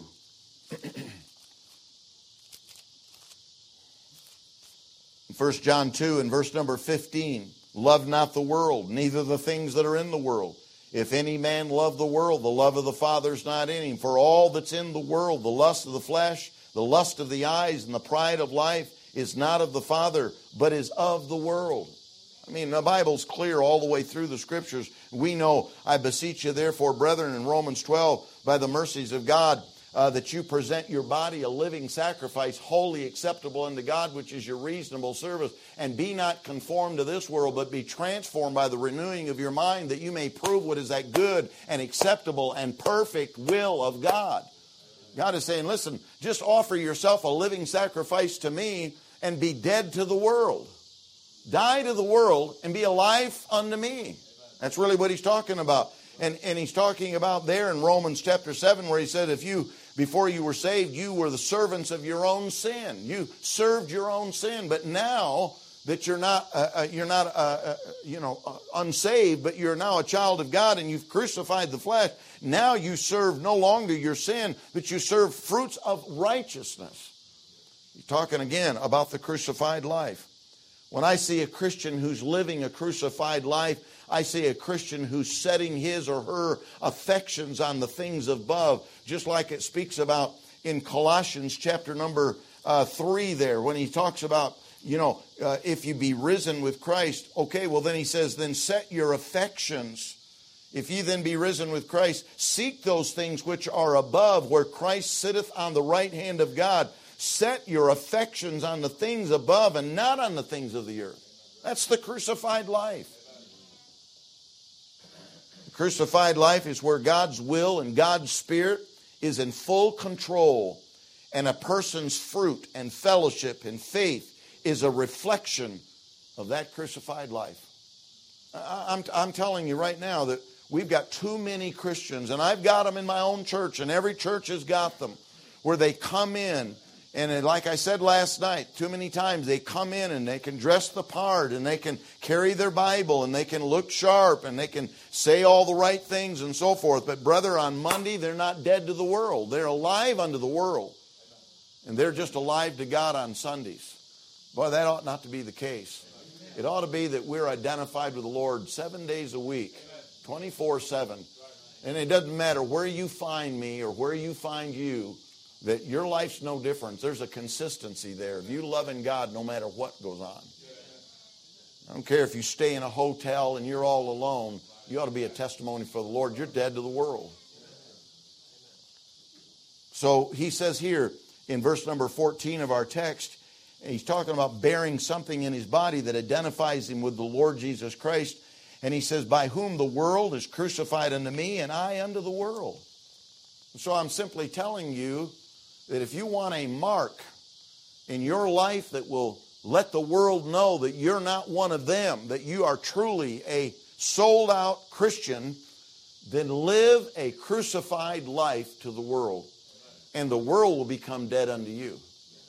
First John two and verse number fifteen. Love not the world, neither the things that are in the world. If any man love the world, the love of the Father is not in him. For all that's in the world, the lust of the flesh, the lust of the eyes, and the pride of life, is not of the Father, but is of the world. I mean, the Bible's clear all the way through the Scriptures. We know, I beseech you therefore, brethren, in Romans twelve, by the mercies of God, Uh, that you present your body a living sacrifice, wholly acceptable unto God, which is your reasonable service. And be not conformed to this world, but be transformed by the renewing of your mind, that you may prove what is that good and acceptable and perfect will of God. God is saying, listen, just offer yourself a living sacrifice to me and be dead to the world. Die to the world and be alive unto me. That's really what he's talking about. And, and he's talking about there in Romans chapter seven, where he said, if you, before you were saved, you were the servants of your own sin. You served your own sin. But now that you're not, uh, uh, you're not, uh, uh, you know, uh, unsaved, but you're now a child of God and you've crucified the flesh, now you serve no longer your sin, but you serve fruits of righteousness. He's talking again about the crucified life. When I see a Christian who's living a crucified life, I see a Christian who's setting his or her affections on the things above, just like it speaks about in Colossians chapter number uh, three there, when he talks about, you know, uh, if you be risen with Christ. Okay, well then he says, then set your affections. If ye then be risen with Christ, seek those things which are above, where Christ sitteth on the right hand of God. Set your affections on the things above and not on the things of the earth. That's the crucified life. The crucified life is where God's will and God's Spirit is in full control, and a person's fruit and fellowship and faith is a reflection of that crucified life. I'm, I'm telling you right now that we've got too many Christians, and I've got them in my own church, and every church has got them, where they come in And like I said last night, too many times they come in and they can dress the part and they can carry their Bible and they can look sharp and they can say all the right things and so forth. But brother, on Monday, they're not dead to the world. They're alive unto the world. And they're just alive to God on Sundays. Boy, that ought not to be the case. It ought to be that we're identified with the Lord seven days a week, twenty-four seven. And it doesn't matter where you find me or where you find you, that your life's no different. There's a consistency there. If you loving God no matter what goes on. I don't care if you stay in a hotel and you're all alone. You ought to be a testimony for the Lord. You're dead to the world. So he says here in verse number fourteen of our text, he's talking about bearing something in his body that identifies him with the Lord Jesus Christ. And he says, by whom the world is crucified unto me, and I unto the world. So I'm simply telling you that if you want a mark in your life that will let the world know that you're not one of them, that you are truly a sold-out Christian, then live a crucified life to the world, and the world will become dead unto you.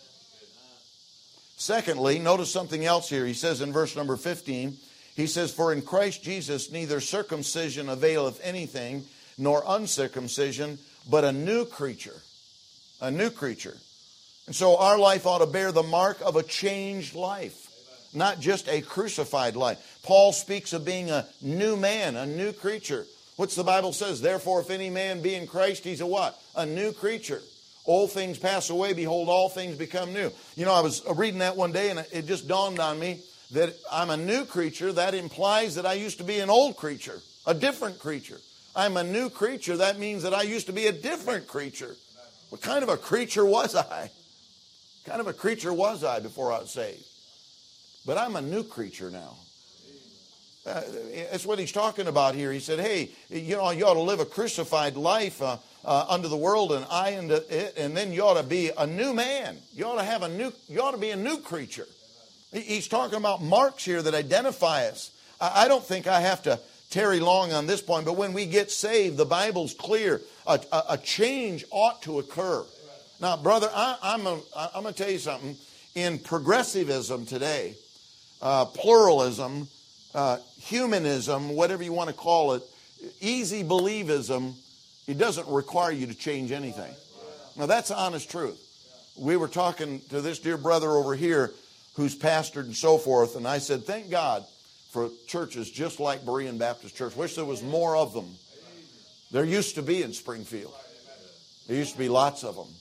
Secondly, notice something else here. He says in verse number fifteen, he says, for in Christ Jesus neither circumcision availeth anything, nor uncircumcision, but a new creature. A new creature. And so our life ought to bear the mark of a changed life, not just a crucified life. Paul speaks of being a new man, a new creature. What's the Bible says? Therefore, if any man be in Christ, he's a what? A new creature. Old things pass away, behold, all things become new. You know, I was reading that one day, and it just dawned on me that I'm a new creature. That implies that I used to be an old creature, a different creature. I'm a new creature. That means that I used to be a different creature. What kind of a creature was I? What kind of a creature was I before I was saved? But I'm a new creature now. Uh, that's what he's talking about here. He said, hey, you know, you ought to live a crucified life uh, uh, unto the world and I unto it, and then you ought to be a new man. You ought to have a new, you ought to be a new creature. He's talking about marks here that identify us. I don't think I have to tarry long on this point, but when we get saved, the Bible's clear. A, a, a change ought to occur. Now, brother, I, I'm, a, I'm going to tell you something. In progressivism today, uh, pluralism, uh, humanism, whatever you want to call it, easy believism, it doesn't require you to change anything. Now, that's the honest truth. We were talking to this dear brother over here who's pastored and so forth, and I said, thank God for churches just like Berean Baptist Church. Wish there was more of them. There used to be in Springfield. There used to be lots of them.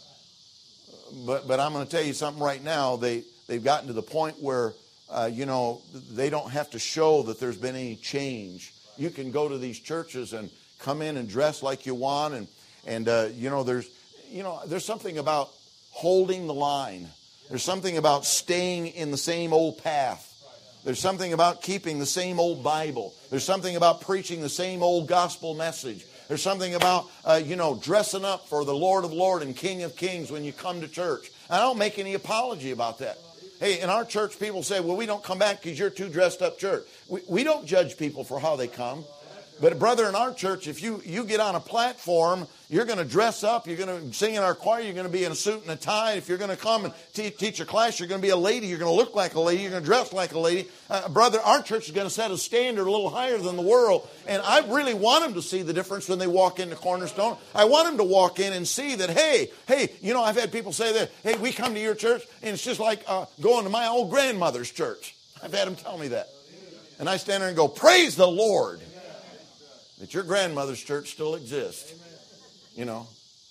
But but I'm going to tell you something right now. They, they've gotten to the point where, uh, you know, they don't have to show that there's been any change. You can go to these churches and come in and dress like you want. And, and uh, you know, there's, you know, there's something about holding the line. There's something about staying in the same old path. There's something about keeping the same old Bible. There's something about preaching the same old gospel message. There's something about, uh, you know, dressing up for the Lord of Lords and King of Kings when you come to church. I don't make any apology about that. Hey, in our church, people say, well, we don't come back because you're too dressed up church. We, we don't judge people for how they come. But brother, in our church, if you, you get on a platform, you're going to dress up, you're going to sing in our choir, you're going to be in a suit and a tie. If you're going to come and te- teach a class, you're going to be a lady, you're going to look like a lady, you're going to dress like a lady. Uh, brother, our church is going to set a standard a little higher than the world. And I really want them to see the difference when they walk into Cornerstone. I want them to walk in and see that, hey, hey, you know, I've had people say that, hey, we come to your church, and it's just like uh, going to my old grandmother's church. I've had them tell me that. And I stand there and go, praise the Lord that your grandmother's church still exists. You know,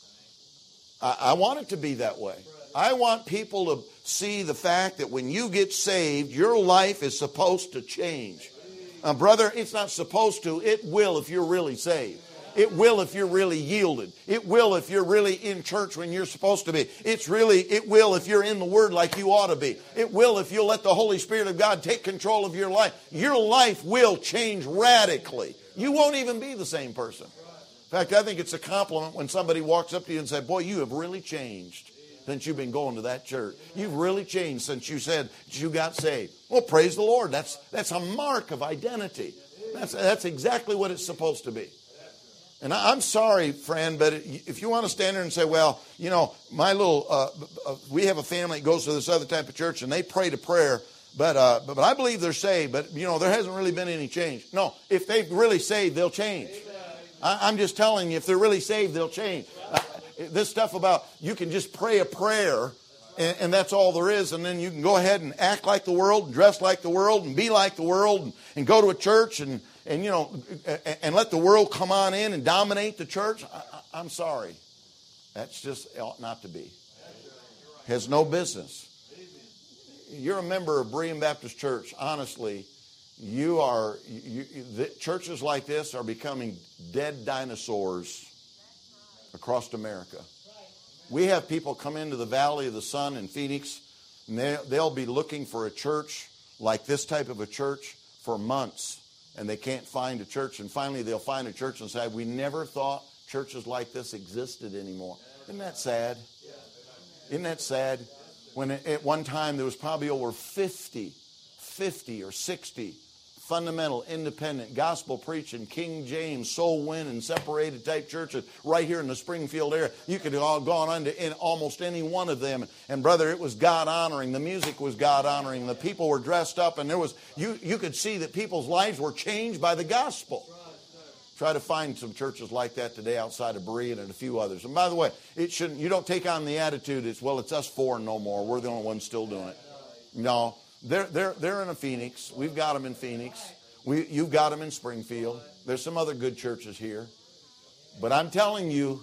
I, I want it to be that way. I want people to see the fact that when you get saved, your life is supposed to change. Uh, brother, it's not supposed to. It will if you're really saved. It will if you're really yielded. It will if you're really in church when you're supposed to be. It's really, it will if you're in the Word like you ought to be. It will if you'll let the Holy Spirit of God take control of your life. Your life will change radically. You won't even be the same person. In fact, I think it's a compliment when somebody walks up to you and says, boy, you have really changed since you've been going to that church. You've really changed since you said you got saved. Well, praise the Lord. That's, that's a mark of identity. That's, that's exactly what it's supposed to be. And I, I'm sorry, friend, but if you want to stand there and say, well, you know, my little, uh, uh, we have a family that goes to this other type of church and they pray to prayer, but, uh, but but I believe they're saved, but, you know, there hasn't really been any change. No, if they've really saved, they'll change. I, I'm just telling you, if they're really saved, they'll change. Uh, this stuff about you can just pray a prayer and, and that's all there is, and then you can go ahead and act like the world and dress like the world and be like the world and, and go to a church and, and, you know, and let the world come on in and dominate the church. I, I, I'm sorry. That's just ought not to be. Has no business. You're a member of Berean Baptist Church. Honestly, you are. You, the, churches like this are becoming dead dinosaurs across America. We have people come into the Valley of the Sun in Phoenix, and they, they'll be looking for a church like this type of a church for months, and they can't find a church. And finally, they'll find a church and say, we never thought churches like this existed anymore. Isn't that sad? Isn't that sad? When at one time there was probably over fifty, fifty or sixty fundamental, independent, gospel preaching, King James, soul winning, separated type churches right here in the Springfield area. You could have all gone on to in almost any one of them. And brother, it was God honoring. The music was God honoring. The people were dressed up, and there was you. You could see that people's lives were changed by the gospel. Try to find some churches like that today outside of Berean and a few others. And by the way, it shouldn't. You don't take on the attitude. It's well, it's us four and no more. We're the only ones still doing it. No. They're, they're, they're in a Phoenix. We've got them in Phoenix. We, you've got them in Springfield. There's some other good churches here. But I'm telling you,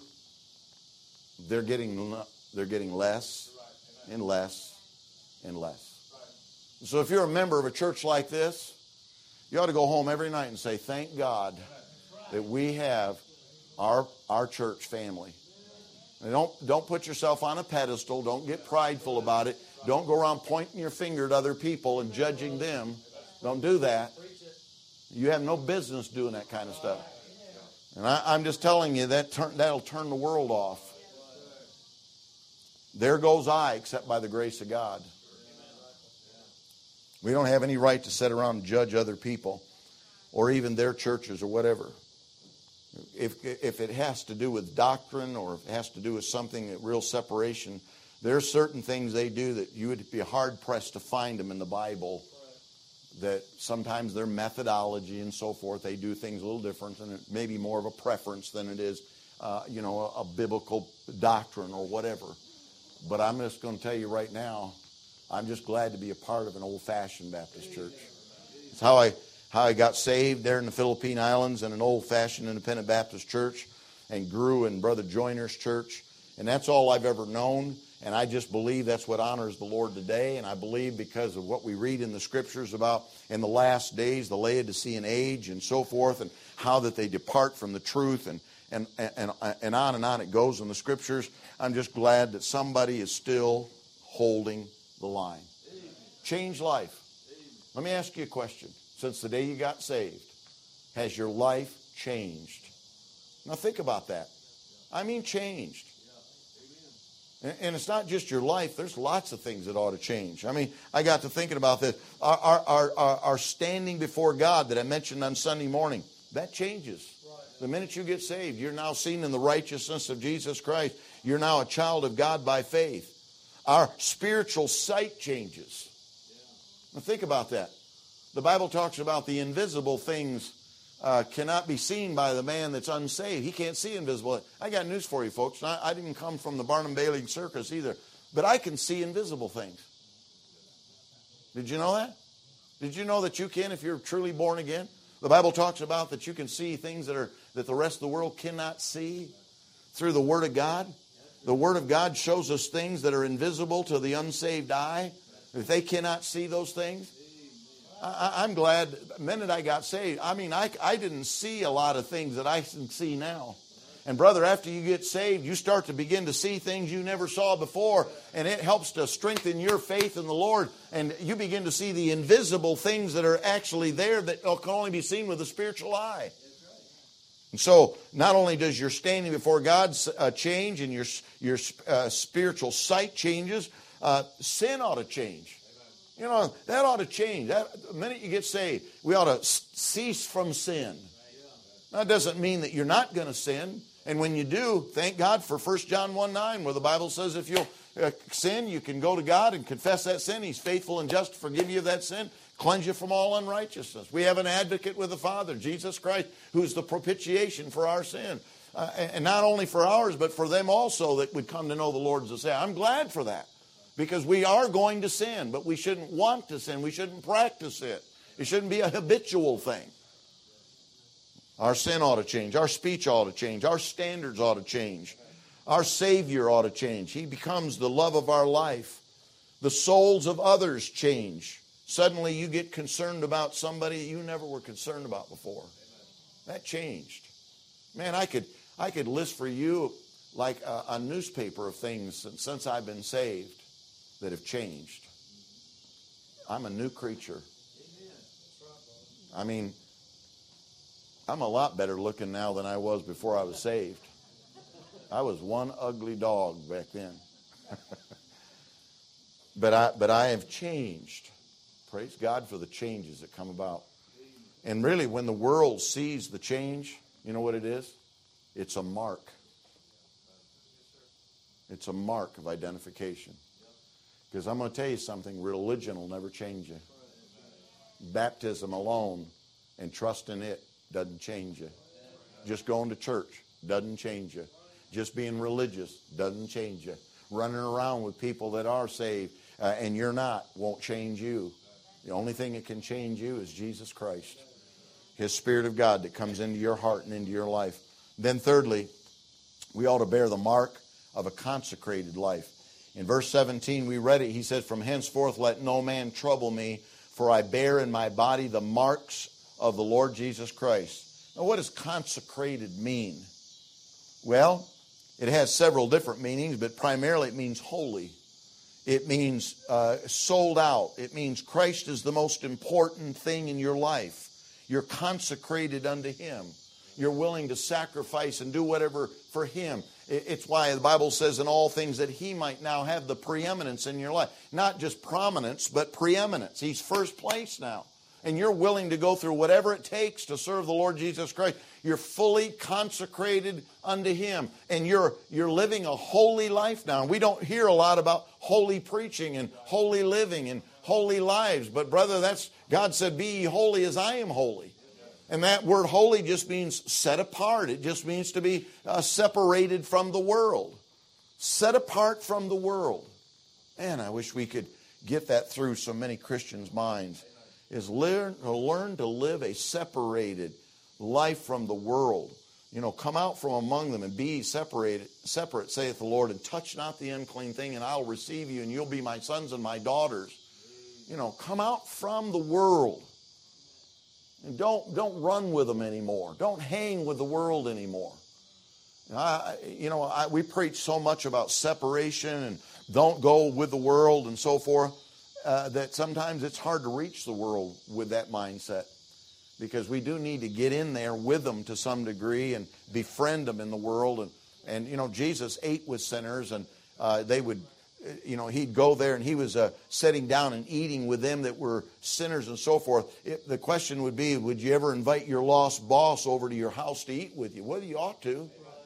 they're getting, they're getting less and less and less. So if you're a member of a church like this, you ought to go home every night and say, thank God that we have our, our church family. And don't, don't put yourself on a pedestal. Don't get prideful about it. Don't go around pointing your finger at other people and judging them. Don't do that. You have no business doing that kind of stuff. And I, I'm just telling you, that turn, that'll turn the world off. There goes I, except by the grace of God. We don't have any right to sit around and judge other people or even their churches or whatever. If, if it has to do with doctrine or if it has to do with something, that real separation, there are certain things they do that you would be hard-pressed to find them in the Bible, that sometimes their methodology and so forth, they do things a little different, and it may be more of a preference than it is, uh, you know, a, a biblical doctrine or whatever. But I'm just going to tell you right now, I'm just glad to be a part of an old-fashioned Baptist church. It's how I, how I got saved there in the Philippine Islands in an old-fashioned independent Baptist church and grew in Brother Joyner's church. And that's all I've ever known. And I just believe that's what honors the Lord today. And I believe because of what we read in the Scriptures about in the last days, the Laodicean age and so forth, and how that they depart from the truth, and, and, and, and on and on it goes in the Scriptures. I'm just glad that somebody is still holding the line. Change life. Let me ask you a question. Since the day you got saved, has your life changed? Now think about that. I mean changed. And it's not just your life. There's lots of things that ought to change. I mean, I got to thinking about this. Our, our, our, our standing before God that I mentioned on Sunday morning, that changes. The minute you get saved, you're now seen in the righteousness of Jesus Christ. You're now a child of God by faith. Our spiritual sight changes. Now think about that. The Bible talks about the invisible things Uh, cannot be seen by the man that's unsaved. He can't see invisible. I got news for you, folks. I, I didn't come from the Barnum Bailey Circus either, but I can see invisible things. Did you know that? Did you know that you can if you're truly born again? The Bible talks about that you can see things that are that the rest of the world cannot see through the Word of God. The Word of God shows us things that are invisible to the unsaved eye. If they cannot see those things. I, I'm glad the minute I got saved, I mean, I, I didn't see a lot of things that I can see now. And brother, after you get saved, you start to begin to see things you never saw before. And it helps to strengthen your faith in the Lord. And you begin to see the invisible things that are actually there that can only be seen with the spiritual eye. And so, not only does your standing before God uh, change and your, your uh, spiritual sight changes, uh, sin ought to change. You know, that ought to change. That, the minute you get saved, we ought to cease from sin. That doesn't mean that you're not going to sin. And when you do, thank God for First John one nine, where the Bible says if you'll uh, sin, you can go to God and confess that sin. He's faithful and just to forgive you of that sin, cleanse you from all unrighteousness. We have an advocate with the Father, Jesus Christ, who's the propitiation for our sin. Uh, and not only for ours, but for them also that would come to know the Lord as a Savior. I'm glad for that, because we are going to sin, but we shouldn't want to sin. We shouldn't practice it. It shouldn't be a habitual thing. Our sin ought to change. Our speech ought to change. Our standards ought to change. Our Savior ought to change. He becomes the love of our life. The souls of others change. Suddenly you get concerned about somebody you never were concerned about before. That changed. Man, I could I could list for you like a, a newspaper of things since, since I've been saved that have changed. I'm a new creature. I mean, I'm a lot better looking now than I was before I was saved. I was one ugly dog back then. but I but I have changed. Praise God for the changes that come about. And really, when the world sees the change, you know what it is? It's a mark. It's a mark of identification. Because I'm going to tell you something, religion will never change you. Baptism alone and trust in it doesn't change you. Just going to church doesn't change you. Just being religious doesn't change you. Running around with people that are saved uh, and you're not won't change you. The only thing that can change you is Jesus Christ. His Spirit of God that comes into your heart and into your life. Then thirdly, we ought to bear the mark of a consecrated life. In verse seventeen, we read it. He said, "From henceforth let no man trouble me, for I bear in my body the marks of the Lord Jesus Christ." Now, what does consecrated mean? Well, it has several different meanings, but primarily it means holy. It means uh, sold out. It means Christ is the most important thing in your life. You're consecrated unto Him. You're willing to sacrifice and do whatever for Him. It's why the Bible says in all things that He might now have the preeminence in your life. Not just prominence, but preeminence. He's first place now. And you're willing to go through whatever it takes to serve the Lord Jesus Christ. You're fully consecrated unto Him. And you're, you're living a holy life now. And we don't hear a lot about holy preaching and holy living and holy lives. But brother, that's God said, "Be ye holy as I am holy." And that word holy just means set apart. It just means to be uh, separated from the world. Set apart from the world. Man, I wish we could get that through so many Christians' minds. Is learn to learn to live a separated life from the world. You know, come out from among them and be separated, separate, saith the Lord, and touch not the unclean thing, and I'll receive you, and you'll be my sons and my daughters. You know, come out from the world. And don't don't run with them anymore. Don't hang with the world anymore. I, you know, I, we preach so much about separation and don't go with the world and so forth. Uh, that sometimes it's hard to reach the world with that mindset, because we do need to get in there with them to some degree and befriend them in the world. And, and you know, Jesus ate with sinners, and uh, they would, you know, He'd go there and He was uh, sitting down and eating with them that were sinners and so forth. It, the question would be, would you ever invite your lost boss over to your house to eat with you? Well, you ought to.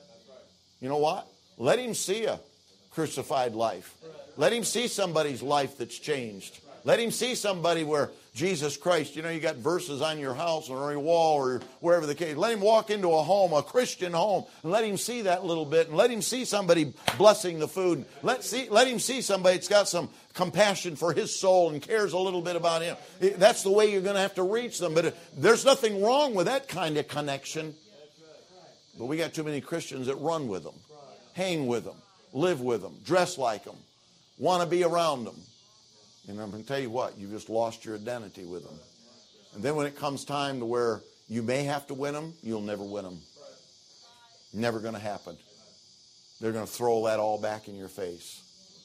You know what? Let him see a crucified life. Let him see somebody's life that's changed. Let him see somebody where Jesus Christ, you know, you got verses on your house or on your wall or wherever the case. Let him walk into a home, a Christian home, and let him see that little bit. And let him see somebody blessing the food. Let see, let him see somebody that's got some compassion for his soul and cares a little bit about him. That's the way you're going to have to reach them. But there's nothing wrong with that kind of connection. But we got too many Christians that run with them, hang with them, live with them, dress like them, want to be around them. And I'm going to tell you what, you've just lost your identity with them. And then when it comes time to where you may have to win them, you'll never win them. Never going to happen. They're going to throw that all back in your face.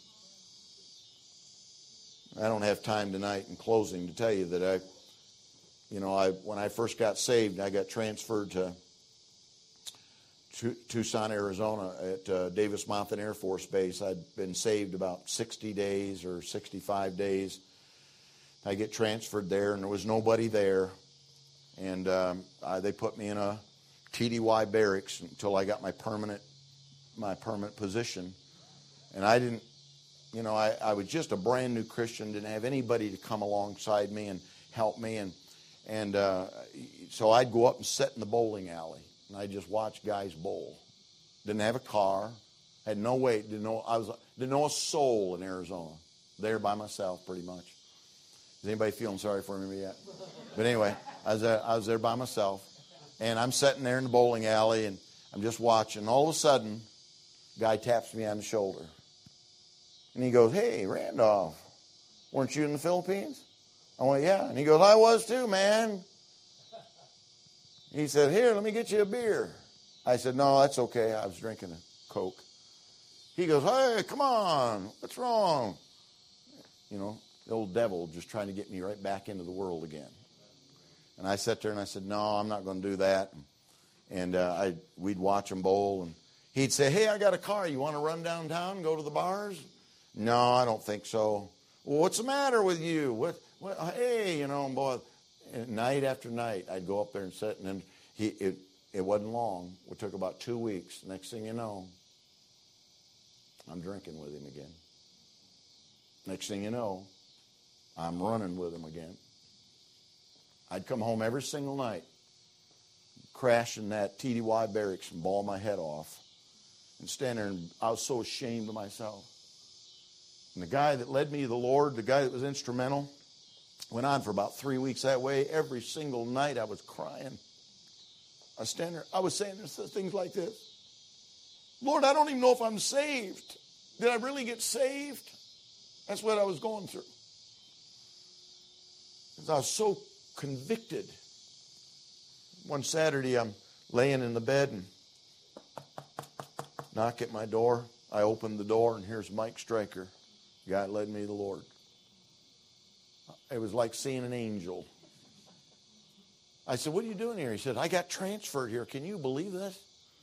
I don't have time tonight in closing to tell you that I, you know, I when I first got saved, I got transferred to Tucson, Arizona at uh, Davis-Monthan Air Force Base. I'd been saved about sixty days or sixty-five days. I get transferred there, and there was nobody there. And um, I, they put me in a T D Y barracks until I got my permanent my permanent position. And I didn't, you know, I, I was just a brand new Christian, didn't have anybody to come alongside me and help me. And and uh, so I'd go up and sit in the bowling alley, and I'd just watch guys bowl. Didn't have a car, had no weight, didn't know, I was, didn't know a soul in Arizona. There by myself, pretty much. Is anybody feeling sorry for me yet? But anyway, I was there, I was there by myself. And I'm sitting there in the bowling alley, and I'm just watching. All of a sudden, a guy taps me on the shoulder. And he goes, "Hey, Randolph, weren't you in the Philippines?" I went, "Yeah." And he goes, "I was too, man." He said, "Here, let me get you a beer." I said, "No, that's okay. I was drinking a Coke." He goes, "Hey, come on. What's wrong?" You know, the old devil just trying to get me right back into the world again. And I sat there and I said, "No, I'm not going to do that." And uh, I, we'd watch him bowl. And he'd say, "Hey, I got a car. You want to run downtown and go to the bars?" "No, I don't think so." "Well, what's the matter with you? What? What? Hey, you know, boy." And night after night, I'd go up there and sit. And then he, it, it wasn't long. It took about two weeks. Next thing you know, I'm drinking with him again. Next thing you know, I'm running with him again. I'd come home every single night, crash in that T D Y barracks and bawl my head off, and stand there, and I was so ashamed of myself. And the guy that led me to the Lord, the guy that was instrumental, went on for about three weeks that way. Every single night I was crying. I was standing there, I was saying things like this: "Lord, I don't even know if I'm saved. Did I really get saved?" That's what I was going through. Because I was so convicted. One Saturday, I'm laying in the bed and knock at my door. I opened the door, and here's Mike Stryker, the guy that led me to the Lord. It was like seeing an angel. I said, "What are you doing here?" He said, "I got transferred here. Can you believe this?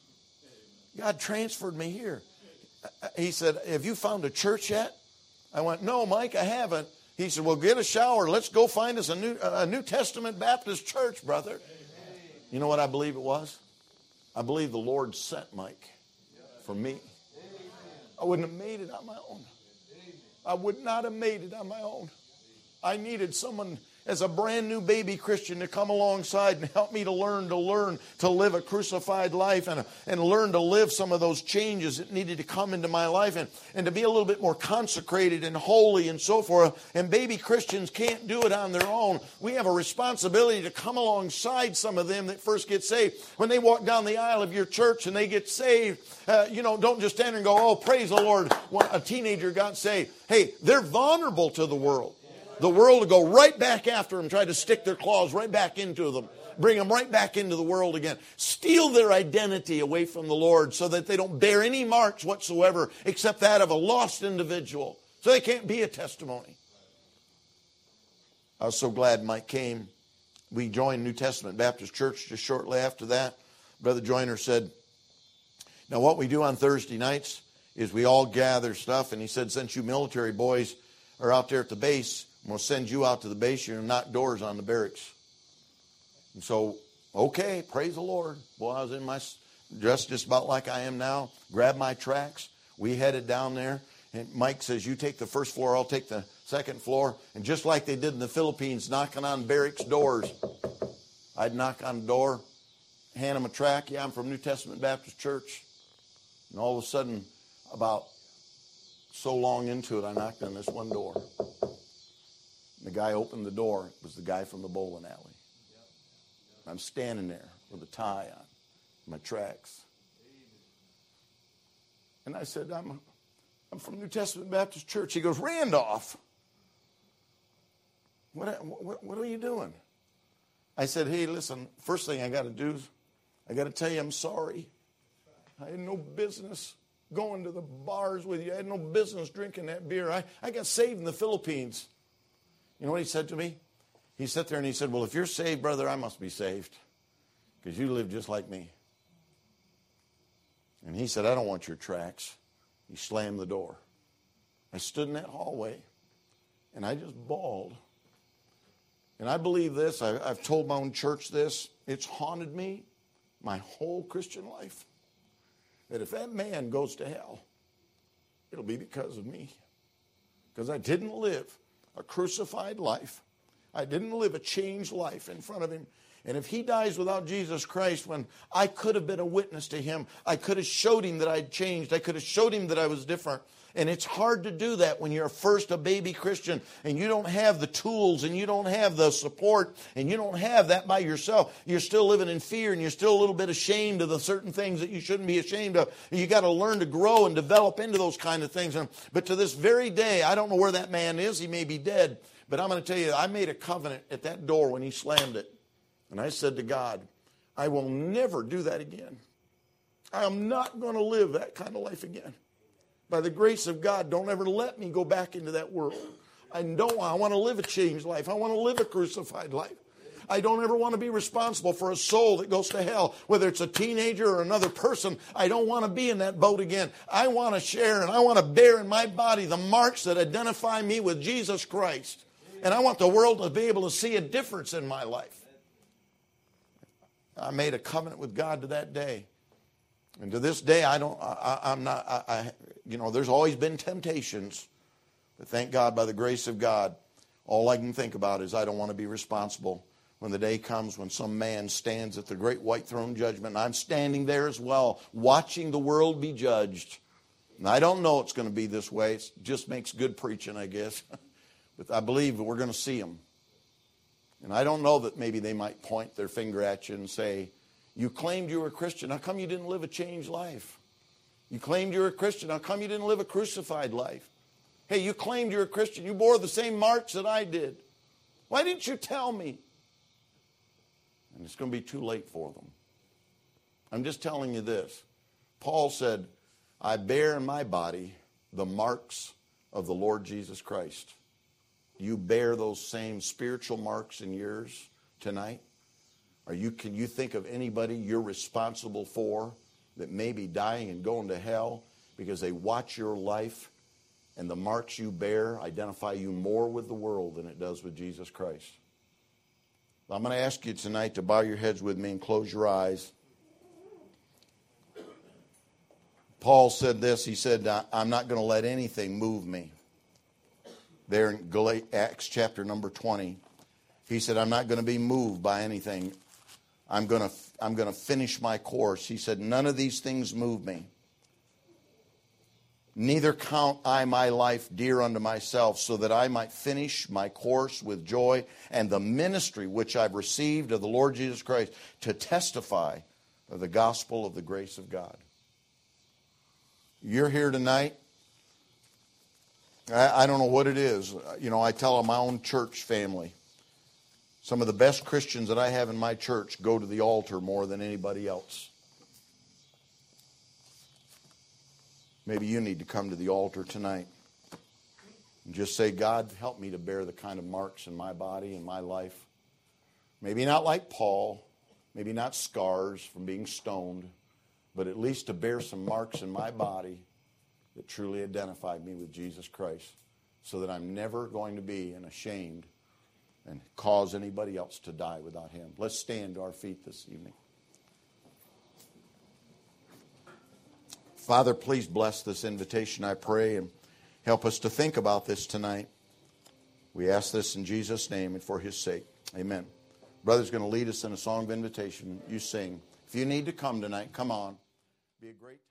God transferred me here." He said, "Have you found a church yet?" I went, "No, Mike, I haven't." He said, "Well, get a shower. Let's go find us a New, a New Testament Baptist church, brother." Amen. You know what I believe it was? I believe the Lord sent Mike for me. Amen. I wouldn't have made it on my own. I would not have made it on my own. I needed someone as a brand new baby Christian to come alongside and help me to learn to learn to live a crucified life and, and learn to live some of those changes that needed to come into my life and, and to be a little bit more consecrated and holy and so forth. And baby Christians can't do it on their own. We have a responsibility to come alongside some of them that first get saved. When they walk down the aisle of your church and they get saved, uh, you know, don't just stand there and go, "Oh, praise the Lord, when a teenager got saved." Hey, they're vulnerable to the world. The world will go right back after them, try to stick their claws right back into them, bring them right back into the world again, steal their identity away from the Lord so that they don't bear any marks whatsoever except that of a lost individual. So they can't be a testimony. I was so glad Mike came. We joined New Testament Baptist Church just shortly after that. Brother Joyner said, "Now what we do on Thursday nights is we all gather stuff." And he said, "Since you military boys are out there at the base, I'm going to send you out to the base. You're going to knock doors on the barracks." And so, okay, praise the Lord. Well, I was in my dress just about like I am now, grabbed my tracks. We headed down there. And Mike says, "You take the first floor, I'll take the second floor." And just like they did in the Philippines, knocking on barracks doors, I'd knock on the door, hand them a track. "Yeah, I'm from New Testament Baptist Church." And all of a sudden, about so long into it, I knocked on this one door. The guy opened the door. It was the guy from the bowling alley. I'm standing there with a tie on, my tracks. And I said, I'm, I'm from New Testament Baptist Church. He goes, "Randolph, what, what, what are you doing?" I said, "Hey, listen, first thing I got to do is I got to tell you I'm sorry. I had no business going to the bars with you. I had no business drinking that beer. I, I got saved in the Philippines." You know what he said to me? He sat there and he said, "Well, if you're saved, brother, I must be saved because you live just like me." And he said, "I don't want your tracks." He slammed the door. I stood in that hallway and I just bawled. And I believe this. I, I've told my own church this. It's haunted me my whole Christian life, that if that man goes to hell, it'll be because of me. Because I didn't live a crucified life. I didn't live a changed life in front of him. And if he dies without Jesus Christ, when I could have been a witness to him, I could have showed him that I'd changed. I could have showed him that I was different. And it's hard to do that when you're first a baby Christian and you don't have the tools and you don't have the support and you don't have that by yourself. You're still living in fear and you're still a little bit ashamed of the certain things that you shouldn't be ashamed of. And you got to learn to grow and develop into those kind of things. And, but to this very day, I don't know where that man is. He may be dead. But I'm going to tell you, I made a covenant at that door when he slammed it. And I said to God, I will never do that again. I am not going to live that kind of life again. By the grace of God, don't ever let me go back into that world. I don't. I want to live a changed life. I want to live a crucified life. I don't ever want to be responsible for a soul that goes to hell, whether it's a teenager or another person. I don't want to be in that boat again. I want to share and I want to bear in my body the marks that identify me with Jesus Christ. And I want the world to be able to see a difference in my life. I made a covenant with God to that day. And to this day, I don't, I, I'm not, I, I, you know, there's always been temptations. But thank God, by the grace of God, all I can think about is I don't want to be responsible when the day comes when some man stands at the great white throne judgment. And I'm standing there as well, watching the world be judged. And I don't know it's going to be this way. It just makes good preaching, I guess. But I believe that we're going to see him. And I don't know that maybe they might point their finger at you and say, you claimed you were a Christian. How come you didn't live a changed life? You claimed you were a Christian. How come you didn't live a crucified life? Hey, you claimed you were a Christian. You bore the same marks that I did. Why didn't you tell me? And it's going to be too late for them. I'm just telling you this. Paul said, I bear in my body the marks of the Lord Jesus Christ. You bear those same spiritual marks in yours tonight? Or you, can you think of anybody you're responsible for that may be dying and going to hell because they watch your life and the marks you bear identify you more with the world than it does with Jesus Christ? I'm going to ask you tonight to bow your heads with me and close your eyes. Paul said this. He said, I'm not going to let anything move me. There in Acts chapter number twenty, he said, I'm not going to be moved by anything. I'm going to, I'm going to finish my course. He said, none of these things move me. Neither count I my life dear unto myself, so that I might finish my course with joy and the ministry which I've received of the Lord Jesus Christ to testify of the gospel of the grace of God. You're here tonight. I, I don't know what it is. You know, I tell my own church family, some of the best Christians that I have in my church go to the altar more than anybody else. Maybe you need to come to the altar tonight and just say, God, help me to bear the kind of marks in my body and my life. Maybe not like Paul, maybe not scars from being stoned, but at least to bear some marks in my body that truly identified me with Jesus Christ, so that I'm never going to be ashamed and cause anybody else to die without him. Let's stand to our feet this evening. Father, please bless this invitation, I pray, and help us to think about this tonight. We ask this in Jesus' name and for his sake. Amen. Brother's going to lead us in a song of invitation. You sing. If you need to come tonight, come on. Be a great